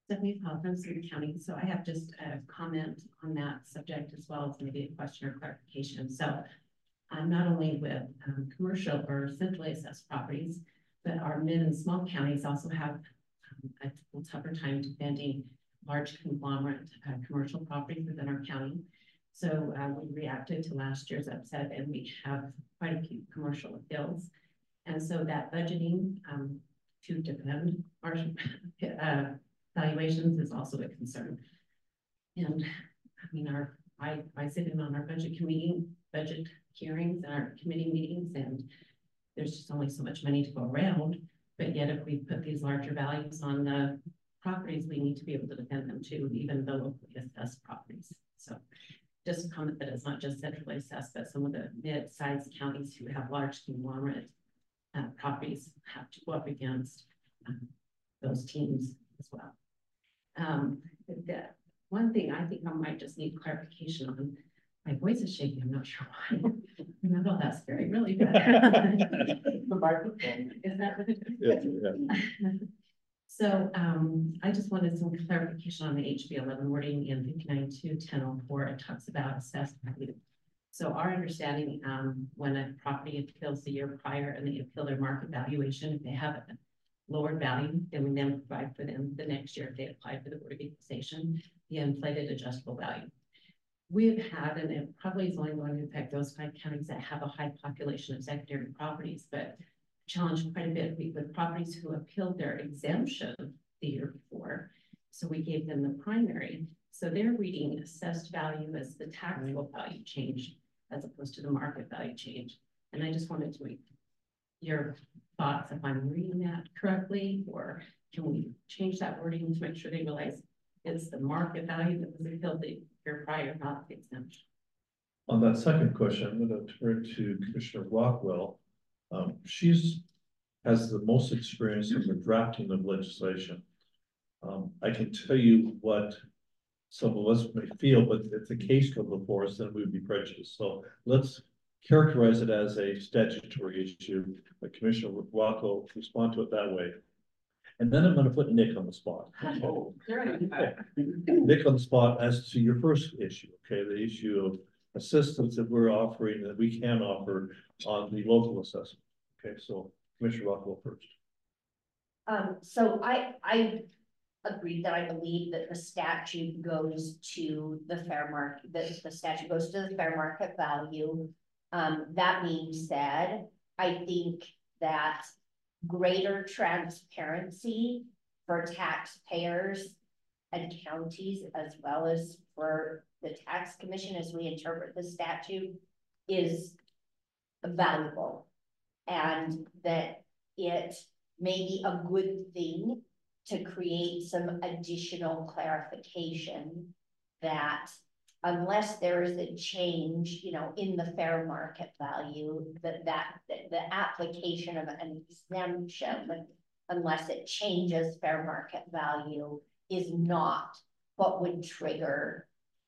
Stephanie Hoffman, City County. So I have just a comment on that subject as well as maybe a question or clarification. So not only with commercial or centrally assessed properties, but our mid and small counties also have a tougher time defending large conglomerate commercial properties within our county. So we reacted to last year's upset, and we have quite a few commercial appeals. And so that budgeting to defend our valuations is also a concern. And I mean, I sit in on our budget hearings and our committee meetings, and there's just only so much money to go around. But yet, if we put these larger values on the properties, we need to be able to defend them too, even the locally assessed properties. So just a comment that it's not just centrally assessed, but some of the mid-sized counties who have large conglomerate properties have to go up against those teams as well. The one thing I think I might just need clarification on, my voice is shaking, I'm not sure why. Remember that scary, really bad. The microphone. Is that what it is? Yeah. So I just wanted some clarification on the HB 11 wording in 59.2.1004. It talks about assessed value. So our understanding, when a property appeals the year prior and they appeal their market valuation, if they have a lower value, then we then provide for them the next year if they apply for the Board of Equalization, the inflated adjustable value. We've had, and it probably is only going to affect those 5 counties that have a high population of secondary properties, but challenged quite a bit with properties who appealed their exemption the year before. So we gave them the primary. So they're reading assessed value as the taxable value change as opposed to the market value change. And I just wanted to make your thoughts if I'm reading that correctly, or can we change that wording to make sure they realize it's the market value that was appealed the year prior, not the exemption. On that second question, I'm going to turn to Commissioner Rockwell. She's has the most experience in the drafting of legislation. I can tell you what some of us may feel, but if the case come before us, then we would be prejudiced. So let's characterize it as a statutory issue. Commissioner Rockwell, respond to it that way. And then I'm going to put Nick on the spot. Oh. Nick on the spot as to your first issue, okay? The issue of assistance that we're offering, that we can offer on the local assessment. Okay, so Commissioner Rockwell first. So I agree that I believe that the statute goes to the fair market, that the statute goes to the fair market value. That being said, I think that greater transparency for taxpayers and counties, as well as for the tax commission as we interpret the statute, is valuable, and that it may be a good thing to create some additional clarification that unless there is a change, you know, in the fair market value, that the application of an exemption, unless it changes fair market value, is not what would trigger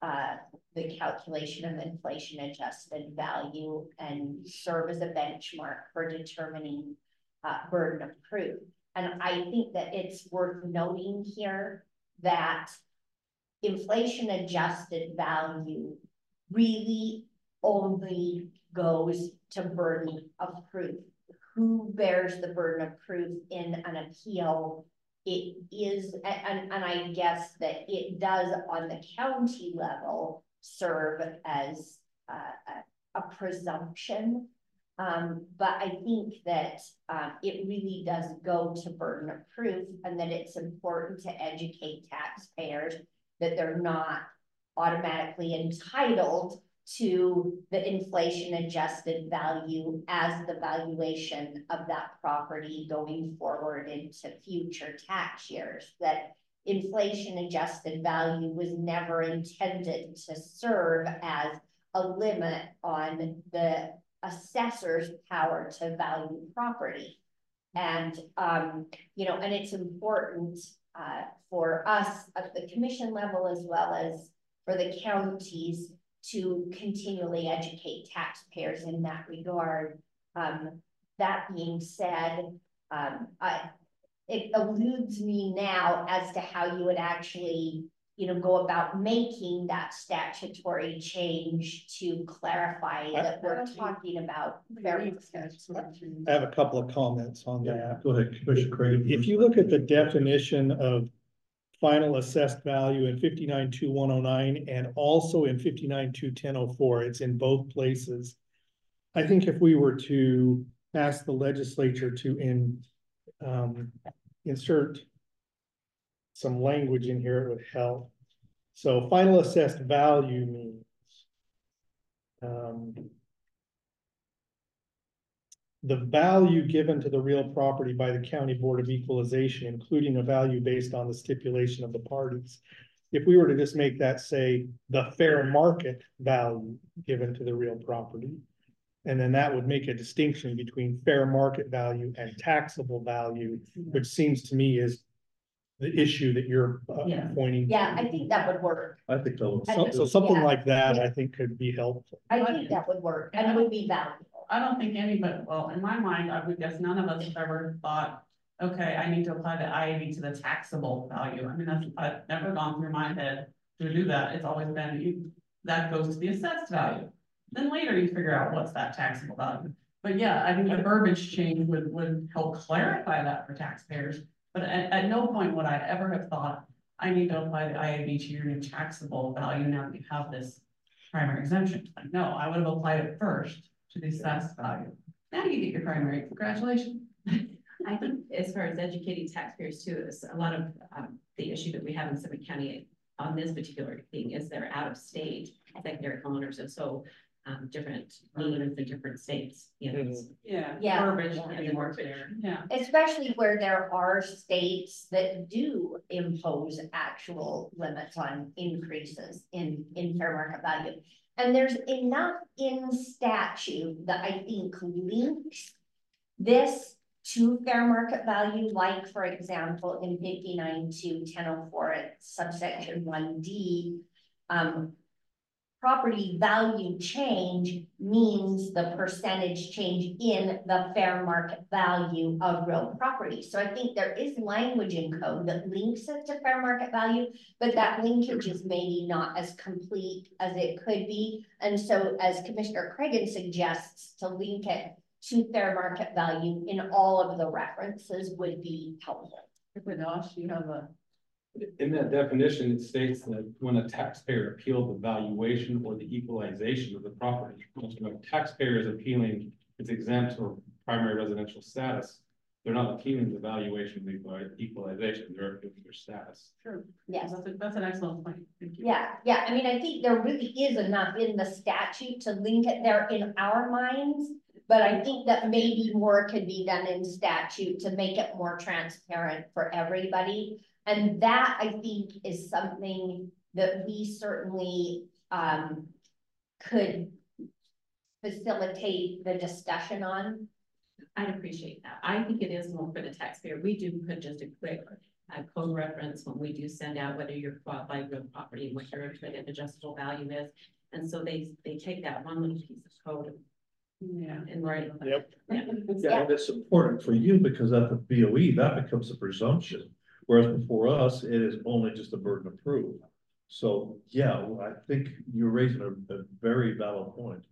the calculation of inflation adjusted value and serve as a benchmark for determining burden of proof. And I think that it's worth noting here that inflation adjusted value really only goes to burden of proof. Who bears the burden of proof in an appeal? It is, and I guess that it does on the county level serve as a presumption. But I think that it really does go to burden of proof, and that it's important to educate taxpayers that they're not automatically entitled to the inflation adjusted value as the valuation of that property going forward into future tax years. That inflation adjusted value was never intended to serve as a limit on the assessor's power to value property. And you know, and it's important for us at the commission level, as well as for the counties, to continually educate taxpayers in that regard. That being said, it eludes me now as to how you would actually, you know, go about making that statutory change to clarify that we're talking about various. I have a couple of comments on that. Go ahead, Commissioner Craig. If you look at the definition of final assessed value in 59.2.109 and also in 59.2.10.04, it's in both places. I think if we were to ask the legislature to insert some language in here, it would help. So final assessed value means the value given to the real property by the County Board of Equalization, including a value based on the stipulation of the parties. If we were to just make that say the fair market value given to the real property, and then that would make a distinction between fair market value and taxable value, which seems to me is the issue that you're pointing. Yeah, I think that would work. I think that would. So something Yeah. like that, I think could be helpful. I think that would work and it would be valuable. I don't think anybody, well, in my mind, I would guess none of us have ever thought, okay, I need to apply the IAV to the taxable value. I mean, I've never gone through my head to do that. It's always been, that goes to the assessed value. Then later you figure out what's that taxable value. But yeah, I think the verbiage change would help clarify that for taxpayers. But at no point would I ever have thought, I need to apply the IAV to your new taxable value now that you have this primary exemption. Like, no, I would have applied it first to the assessed value. Now you get your primary, congratulations. I think as far as educating taxpayers too, is a lot of the issue that we have in Summit County on this particular thing is they're out of state secondary homeowners, and so different meanings in different states. You know, Yeah. Verbiage would be more clear. Yeah. Especially where there are states that do impose actual limits on increases in fair market value. And there's enough in statute that I think links this to fair market value, like for example, in 59.2.10.04 subsection 1D, property value change means the percentage change in the fair market value of real property. So I think there is language in code that links it to fair market value, but that linkage is maybe not as complete as it could be. And so as Commissioner Cragen suggests, to link it to fair market value in all of the references would be helpful. Josh, you have a. In that definition, it states that when a taxpayer appealed the valuation or the equalization of the property, when a taxpayer is appealing its exempt or primary residential status, they're not appealing the valuation of the equalization, they're appealing their status. Sure. Yes. That's an excellent point. Thank you. Yeah. I mean, I think there really is enough in the statute to link it there in our minds, but I think that maybe more could be done in statute to make it more transparent for everybody. And that, I think, is something that we certainly could facilitate the discussion on. I'd appreciate that. I think it is more for the taxpayer. We do put just a quick code reference when we do send out whether you're qualified real property and what your adjustable value is. And so they take that one little piece of code and write. Yep. Yeah, and it's important for you because at the BOE, that becomes a presumption. Whereas before us, it is only just a burden of proof. So, yeah, I think you're raising a very valid point.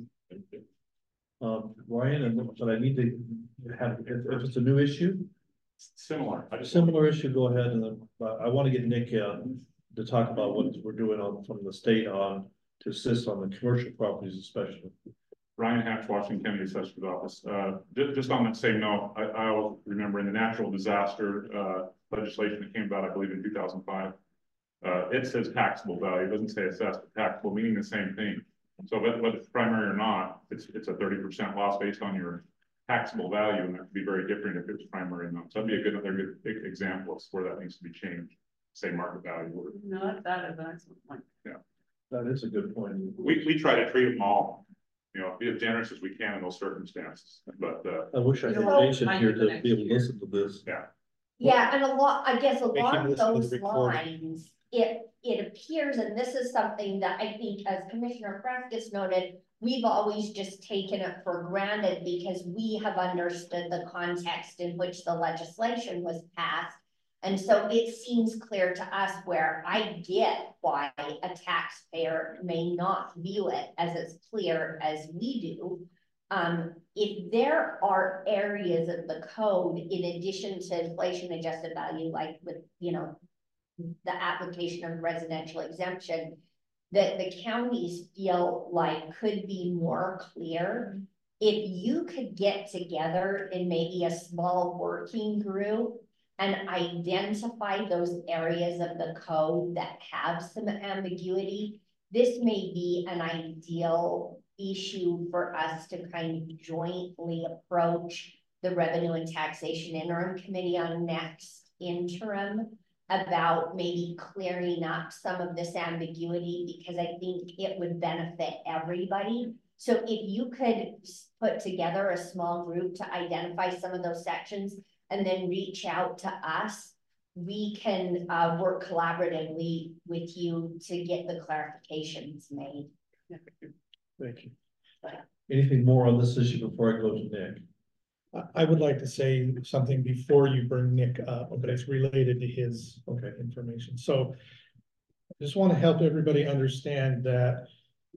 Ryan, but I need to have, if it's a new issue. Similar issue, go ahead, and then I want to get Nick to talk about what we're doing from the state on to assist on the commercial properties especially. Ryan Hatch, Washington County Assessor's Office. Just on that same note, I always remember in the natural disaster legislation that came about, I believe in 2005, it says taxable value, it doesn't say assessed, but taxable, meaning the same thing. So whether it's primary or not, it's a 30% loss based on your taxable value, and that could be very different if it's primary or not. So that'd be another good example of where that needs to be changed, say market value. No, that is an excellent point. Yeah. That is a good point. We try to treat them all, be as generous as we can in those circumstances, but I wish I had Jason here to be able to listen to this. Yeah, and I guess along those lines, it appears, and this is something that I think, as Commissioner Frascus noted, we've always just taken it for granted because we have understood the context in which the legislation was passed. And so it seems clear to us where I get why a taxpayer may not view it as clear as we do. If there are areas of the code, in addition to inflation adjusted value, like with, you know, the application of residential exemption, that the counties feel like could be more clear, if you could get together in maybe a small working group and identify those areas of the code that have some ambiguity, this may be an ideal issue for us to kind of jointly approach the Revenue and Taxation Interim Committee on next interim about maybe clearing up some of this ambiguity, because I think it would benefit everybody. So if you could put together a small group to identify some of those sections and then reach out to us, we can work collaboratively with you to get the clarifications made. Thank you. Anything more on this issue before I go to Nick? I would like to say something before you bring Nick up, but it's related to his information. So I just want to help everybody understand that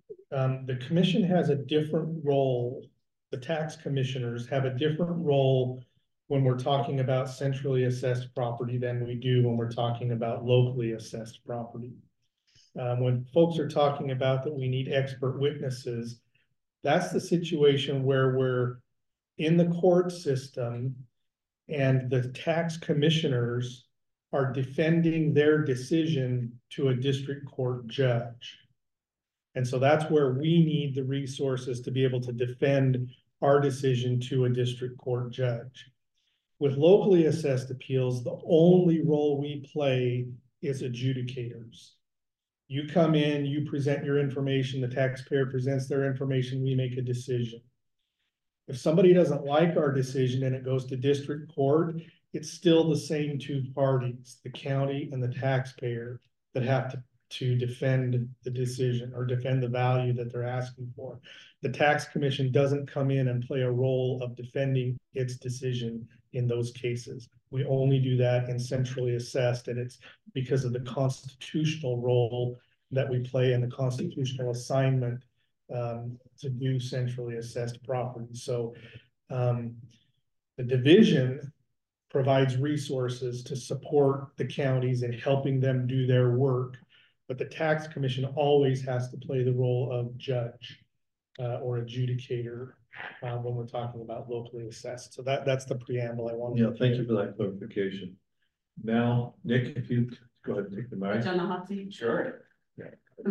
the commission has a different role. The tax commissioners have a different role when we're talking about centrally assessed property than we do when we're talking about locally assessed property. When folks are talking about that we need expert witnesses, that's the situation where we're in the court system and the tax commissioners are defending their decision to a district court judge. And so that's where we need the resources to be able to defend our decision to a district court judge. With locally assessed appeals, the only role we play is adjudicators. You come in, you present your information, the taxpayer presents their information, we make a decision. If somebody doesn't like our decision and it goes to district court, it's still the same two parties, the county and the taxpayer, that have to defend the decision or defend the value that they're asking for. The tax commission doesn't come in and play a role of defending its decision in those cases. We only do that in centrally assessed, and it's because of the constitutional role that we play in the constitutional assignment to do centrally assessed property. So the division provides resources to support the counties in helping them do their work, but the tax commission always has to play the role of judge or adjudicator when we're talking about locally assessed. So that's the preamble I wanted. Yeah, thank you for that clarification. Now, Nick, if you go ahead and take the mic. On the hot seat. Sure. Yeah.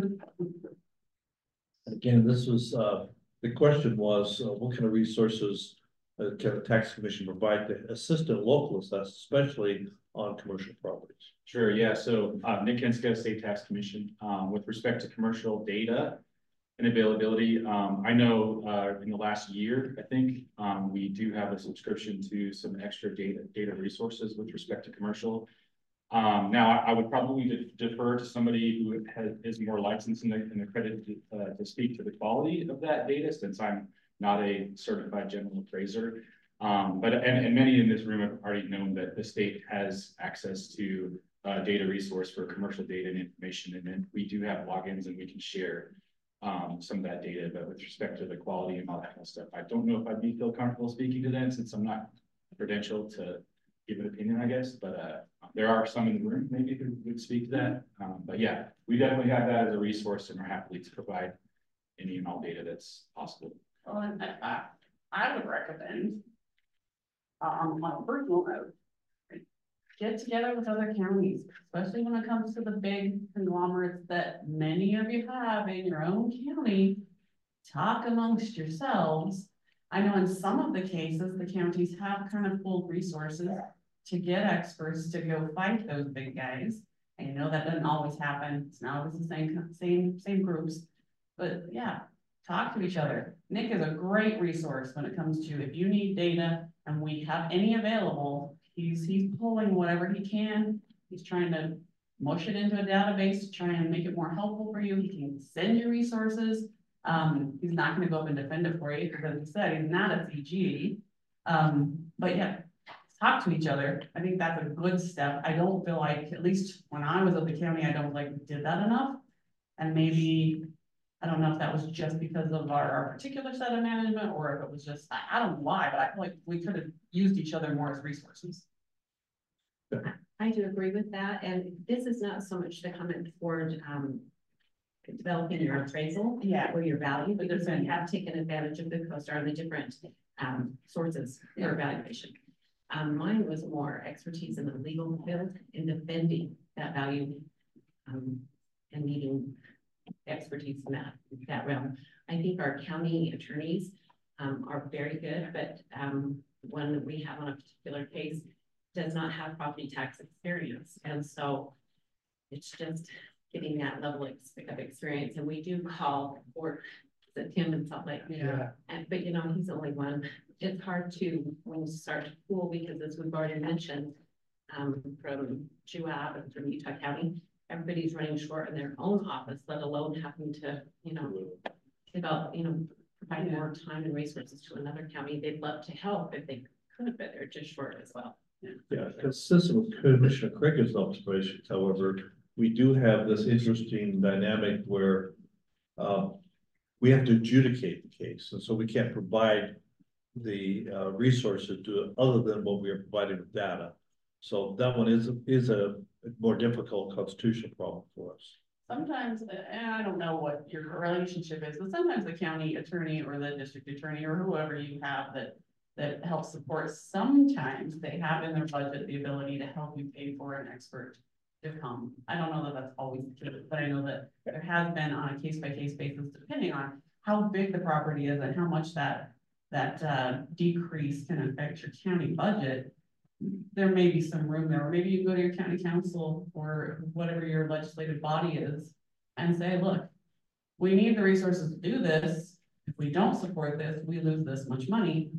Again, this was the question was what kind of resources can the tax commission provide to assist in local assessment, especially on commercial properties? Sure, yeah. So Nick Henska, State Tax Commission. With respect to commercial data and availability, I know in the last year, I think we do have a subscription to some extra data resources with respect to commercial. Now, I would probably defer to somebody who is more licensed and accredited to speak to the quality of that data, since I'm not a certified general appraiser. But many in this room have already known that the state has access to data resource for commercial data and information, and then we do have logins and we can share some of that data. But with respect to the quality and all that kind of stuff, I don't know if I'd feel comfortable speaking to that, since I'm not credentialed to give an opinion, I guess, but there are some in the room maybe who would speak to that. But yeah, we definitely have that as a resource and are happy to provide any and all data that's possible. Well, and I would recommend, on a personal note, get together with other counties, especially when it comes to the big conglomerates that many of you have in your own county. Talk amongst yourselves. I know in some of the cases, the counties have kind of pulled resources to get experts to go fight those big guys. I know that doesn't always happen. It's not always the same groups, but yeah, talk to each other. Nick is a great resource when it comes to, if you need data and we have any available, he's pulling whatever he can. He's trying to mush it into a database to try and make it more helpful for you. He can send you resources. He's not gonna go up and defend it for you, because as he said, he's not a CG. But yeah, talk to each other. I think that's a good step. I don't feel like, at least when I was at the county, I don't like we did that enough. And maybe, I don't know if that was just because of our particular set of management, or if it was just, I don't know why, but I feel like we could have used each other more as resources. I do agree with that, and this is not so much to comment toward, developing your appraisal. Yeah. Or your value, because we have taken advantage of the CoStar and the different, sources for evaluation. Mine was more expertise in the legal field in defending that value, and needing expertise in that realm. I think our county attorneys, are very good, but, one we have on a particular case does not have property tax experience. And so it's just getting that level of experience. And we do call for Tim and stuff like that. Yeah. But you know, he's the only one. It's hard to, when you start to pool, because as we've already mentioned, from Juab and from Utah County, everybody's running short in their own office, let alone having to, you know, develop, you know, provide more time and resources to another county. They'd love to help if they could, but they're just short as well. Yeah, consistent with Commissioner Craig's observations, however, we do have this interesting dynamic where we have to adjudicate the case, and so we can't provide the resources to it other than what we are providing with data. So that one is a more difficult constitutional problem for us. Sometimes, and I don't know what your relationship is, but sometimes the county attorney or the district attorney or whoever you have that helps support, sometimes they have in their budget the ability to help you pay for an expert to come. I don't know that that's always the case, but I know that there has been on a case-by-case basis, depending on how big the property is and how much that decrease can affect your county budget. There may be some room there, or maybe you go to your county council or whatever your legislative body is and say, look, we need the resources to do this. If we don't support this, we lose this much money.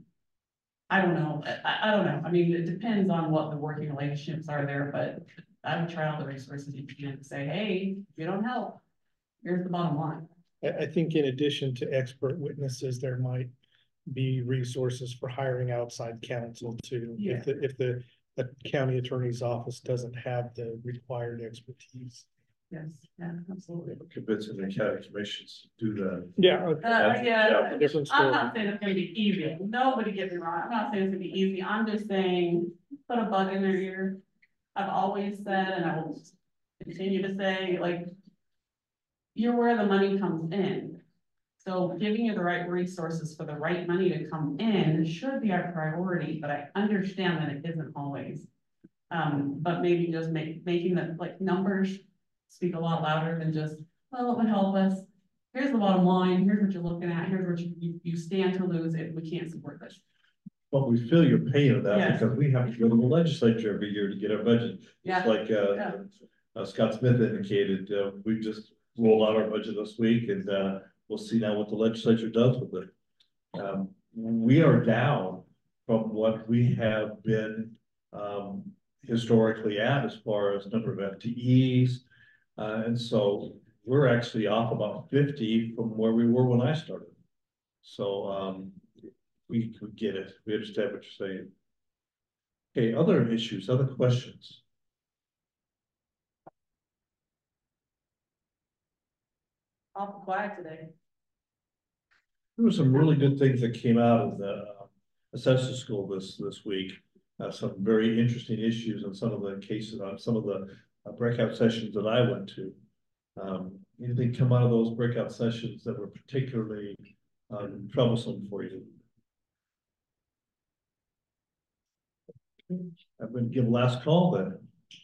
I don't know. I don't know. I mean, it depends on what the working relationships are there, but I would try all the resources you can to say, hey, if you don't help, here's the bottom line. I think in addition to expert witnesses, there might be resources for hiring outside counsel too. Yeah. If the county attorney's office doesn't have the required expertise. Yes, yeah, absolutely. Convincing the county commissions to do that. Yeah. Yeah, Different I'm story. not saying it's gonna be easy. Nobody get me wrong. I'm not saying it's gonna be easy. I'm just saying, put a bug in their ear. I've always said, and I will continue to say, like, you're where the money comes in. So giving you the right resources for the right money to come in should be our priority, but I understand that it isn't always. But maybe just making the, like, numbers speak a lot louder than just, well, it would help us. Here's the bottom line. Here's what you're looking at. Here's what you stand to lose if we can't support this. But we feel your pain of that Yes. because we have to go to the legislature every year to get our budget. Yeah. Just like Scott Smith indicated, we just rolled out our budget this week, and we'll see now what the legislature does with it. We are down from what we have been historically at as far as number of FTEs. And so we're actually off about 50 from where we were when I started. So we get it. We understand what you're saying. Okay, other issues, other questions? Awful quiet today. There were some really good things that came out of the assessor school this week. Some very interesting issues on some of the cases, on some of the breakout sessions that I went to. Anything come out of those breakout sessions that were particularly troublesome for you? I'm going to give a last call then.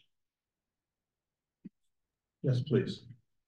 Yes, please.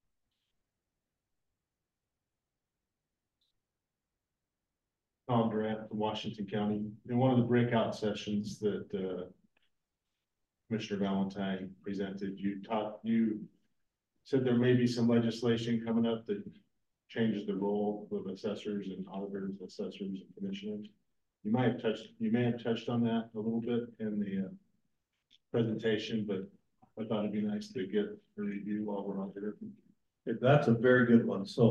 Tom Durant from Washington County. In one of the breakout sessions that Commissioner Valentine presented, you said there may be some legislation coming up that changes the role of assessors and auditors, assessors and commissioners. You may have touched on that a little bit in the presentation, but I thought it'd be nice to get a review while we're on here. That's a very good one. So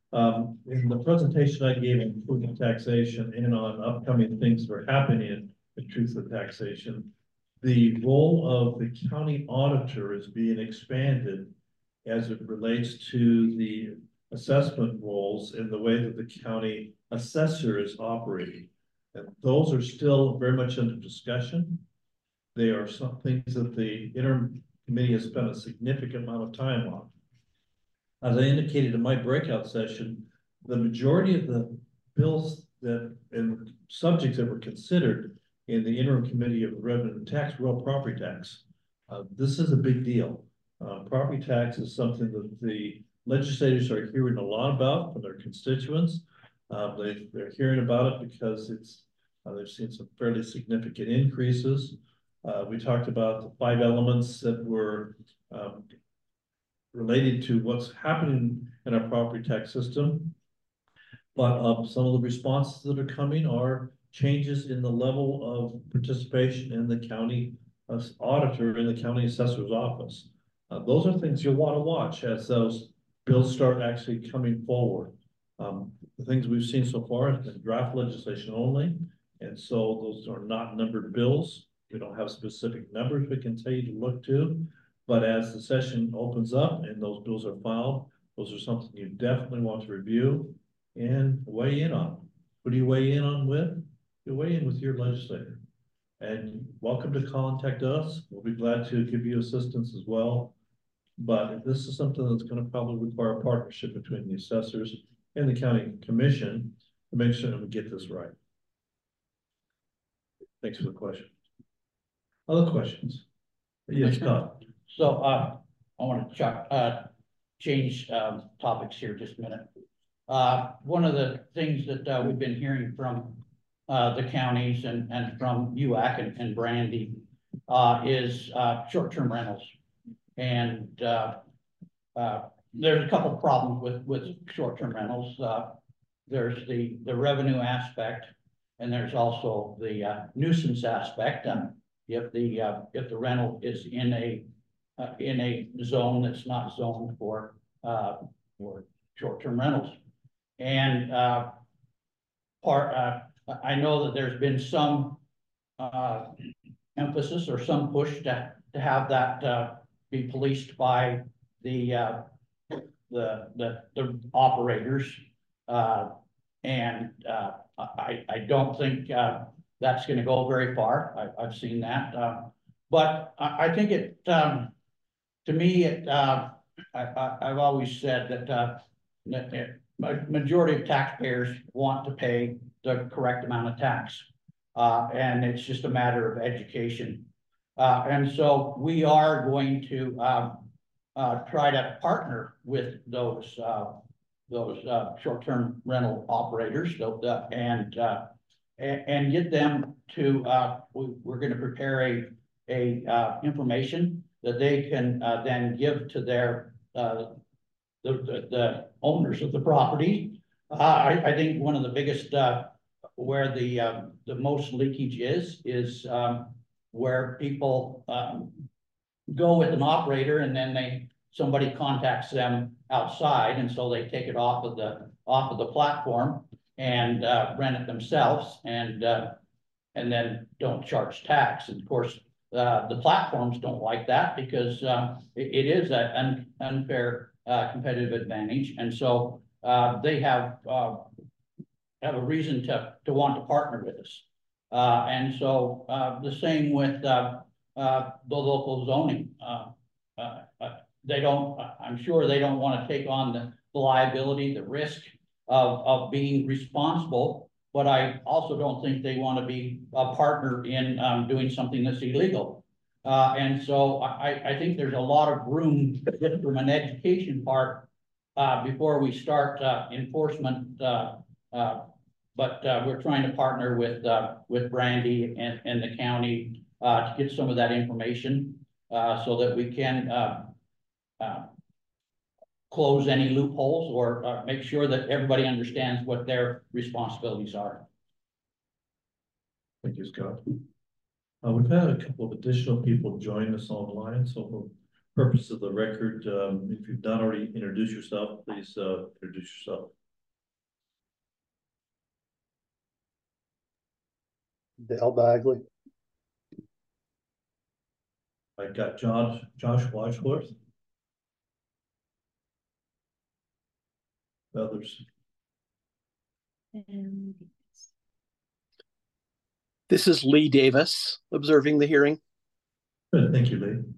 In the presentation I gave on truth and taxation and on upcoming things that are happening in truth and taxation, the role of the county auditor is being expanded as it relates to the assessment roles in the way that the county assessor is operating. And those are still very much under discussion. They are some things that the interim committee has spent a significant amount of time on. As I indicated in my breakout session, the majority of the bills that and subjects that were considered in the interim committee of revenue and tax, real property tax. This is a big deal. Property tax is something that the legislators are hearing a lot about from their constituents. They're hearing about it because they've seen some fairly significant increases. We talked about the 5 elements that were related to what's happening in our property tax system. But some of the responses that are coming are changes in the level of participation in the county auditor in the county assessor's office. Those are things you'll want to watch as those bills start actually coming forward. The things we've seen so far have been draft legislation only, and so those are not numbered bills. We don't have specific numbers we can tell you to look to, but as the session opens up and those bills are filed, those are something you definitely want to review and weigh in on. Who do you weigh in on with? You weigh in with your legislator. And welcome to contact us. We'll be glad to give you assistance as well. But this is something that's going to probably require a partnership between the assessors and the county commission to make sure that we get this right. Thanks for the question. Other questions? Yes, Scott. So I want to change topics here just a minute. One of the things that we've been hearing from the counties and from UAC and Brandy is short-term rentals. And there's a couple of problems with short-term rentals. There's the revenue aspect, and there's also the nuisance aspect. If the rental is in a zone that's not zoned for short-term rentals. And I know that there's been some emphasis or some push to have that be policed by the operators, and I don't think that's going to go very far. I've seen that, but I think it to me I've always said that majority of taxpayers want to pay the correct amount of tax, and it's just a matter of education. And so we are going to try to partner with those short-term rental operators, and get them to. We're going to prepare a information that they can then give to their the owners of the property. I think one of the biggest where the most leakage is where people go with an operator and then somebody contacts them outside, and so they take it off of the platform and rent it themselves, and then don't charge tax. And of course, the platforms don't like that because it is an unfair competitive advantage, and so they have a reason to want to partner with us. And so the same with the local zoning. They don't. I'm sure they don't want to take on the liability, the risk of being responsible. But I also don't think they want to be a partner in doing something that's illegal. And so I think there's a lot of room just from an education part before we start enforcement. But we're trying to partner with Brandy and the county to get some of that information so that we can close any loopholes or make sure that everybody understands what their responsibilities are. Thank you, Scott. We've had a couple of additional people join us online, so for purpose of the record, if you've not already introduced yourself, please introduce yourself Dale Bagley. I got Josh Wadsworth. Others. And This is Lee Davis observing the hearing. Good, thank you, Lee. Do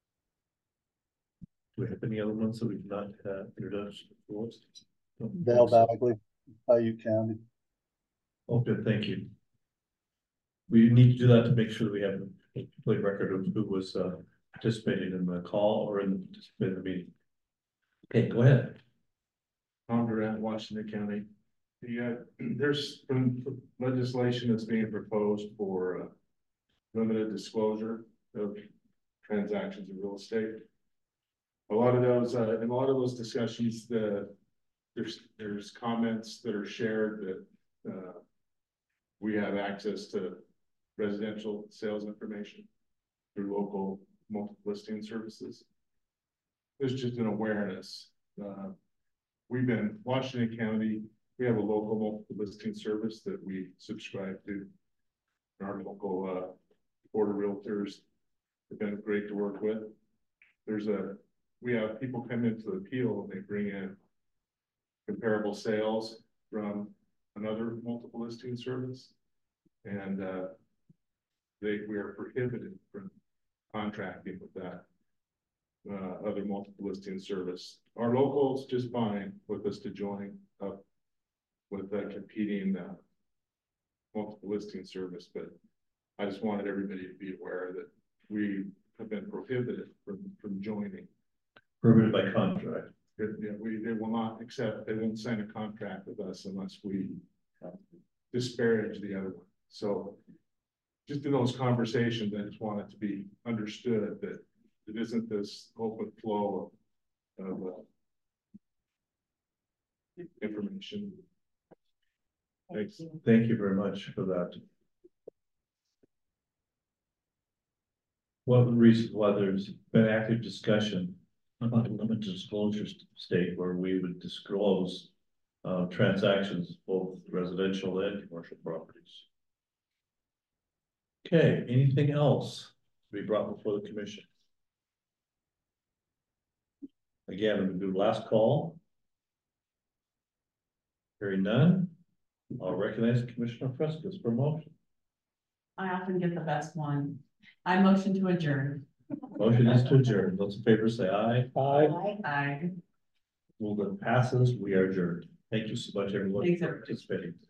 we have any other ones that we've not introduced before? Dale Bagley, Bayou County. Oh, good, thank you. We need to do that to make sure that we have a complete record of who was participating in the call or participating in the meeting. Okay, go ahead. Tom Durant, Washington County. There's legislation that's being proposed for limited disclosure of transactions of real estate. A lot of those, in a lot of those discussions, there's comments that are shared that we have access to residential sales information through local multiple listing services. There's just an awareness. We've been Washington County. We have a local multiple listing service that we subscribe to. Our local board of realtors have been great to work with. We have people come into the appeal and they bring in comparable sales from another multiple listing service, and we are prohibited from contracting with that other multiple listing service. Our locals just fine with us to join up with that competing multiple listing service, but I just wanted everybody to be aware that we have been prohibited from joining. Prohibited by contract. Yeah, they will not accept, they won't sign a contract with us unless we disparage the other one. So just in those conversations, I just want it to be understood that it isn't this open flow of information. Thanks. Thank you very much for that. One of the reasons why there's been active discussion about the limited disclosure state where we would disclose transactions, both residential and commercial properties. Okay, anything else to be brought before the commission? Again, we do last call. Hearing none, I'll recognize Commissioner Frescas for motion. I often get the best one. I motion to adjourn. Motion is to adjourn. Those in favor say aye. Aye. Aye. Rule that passes, we are adjourned. Thank you so much, everyone, Thanks, for everybody. participating.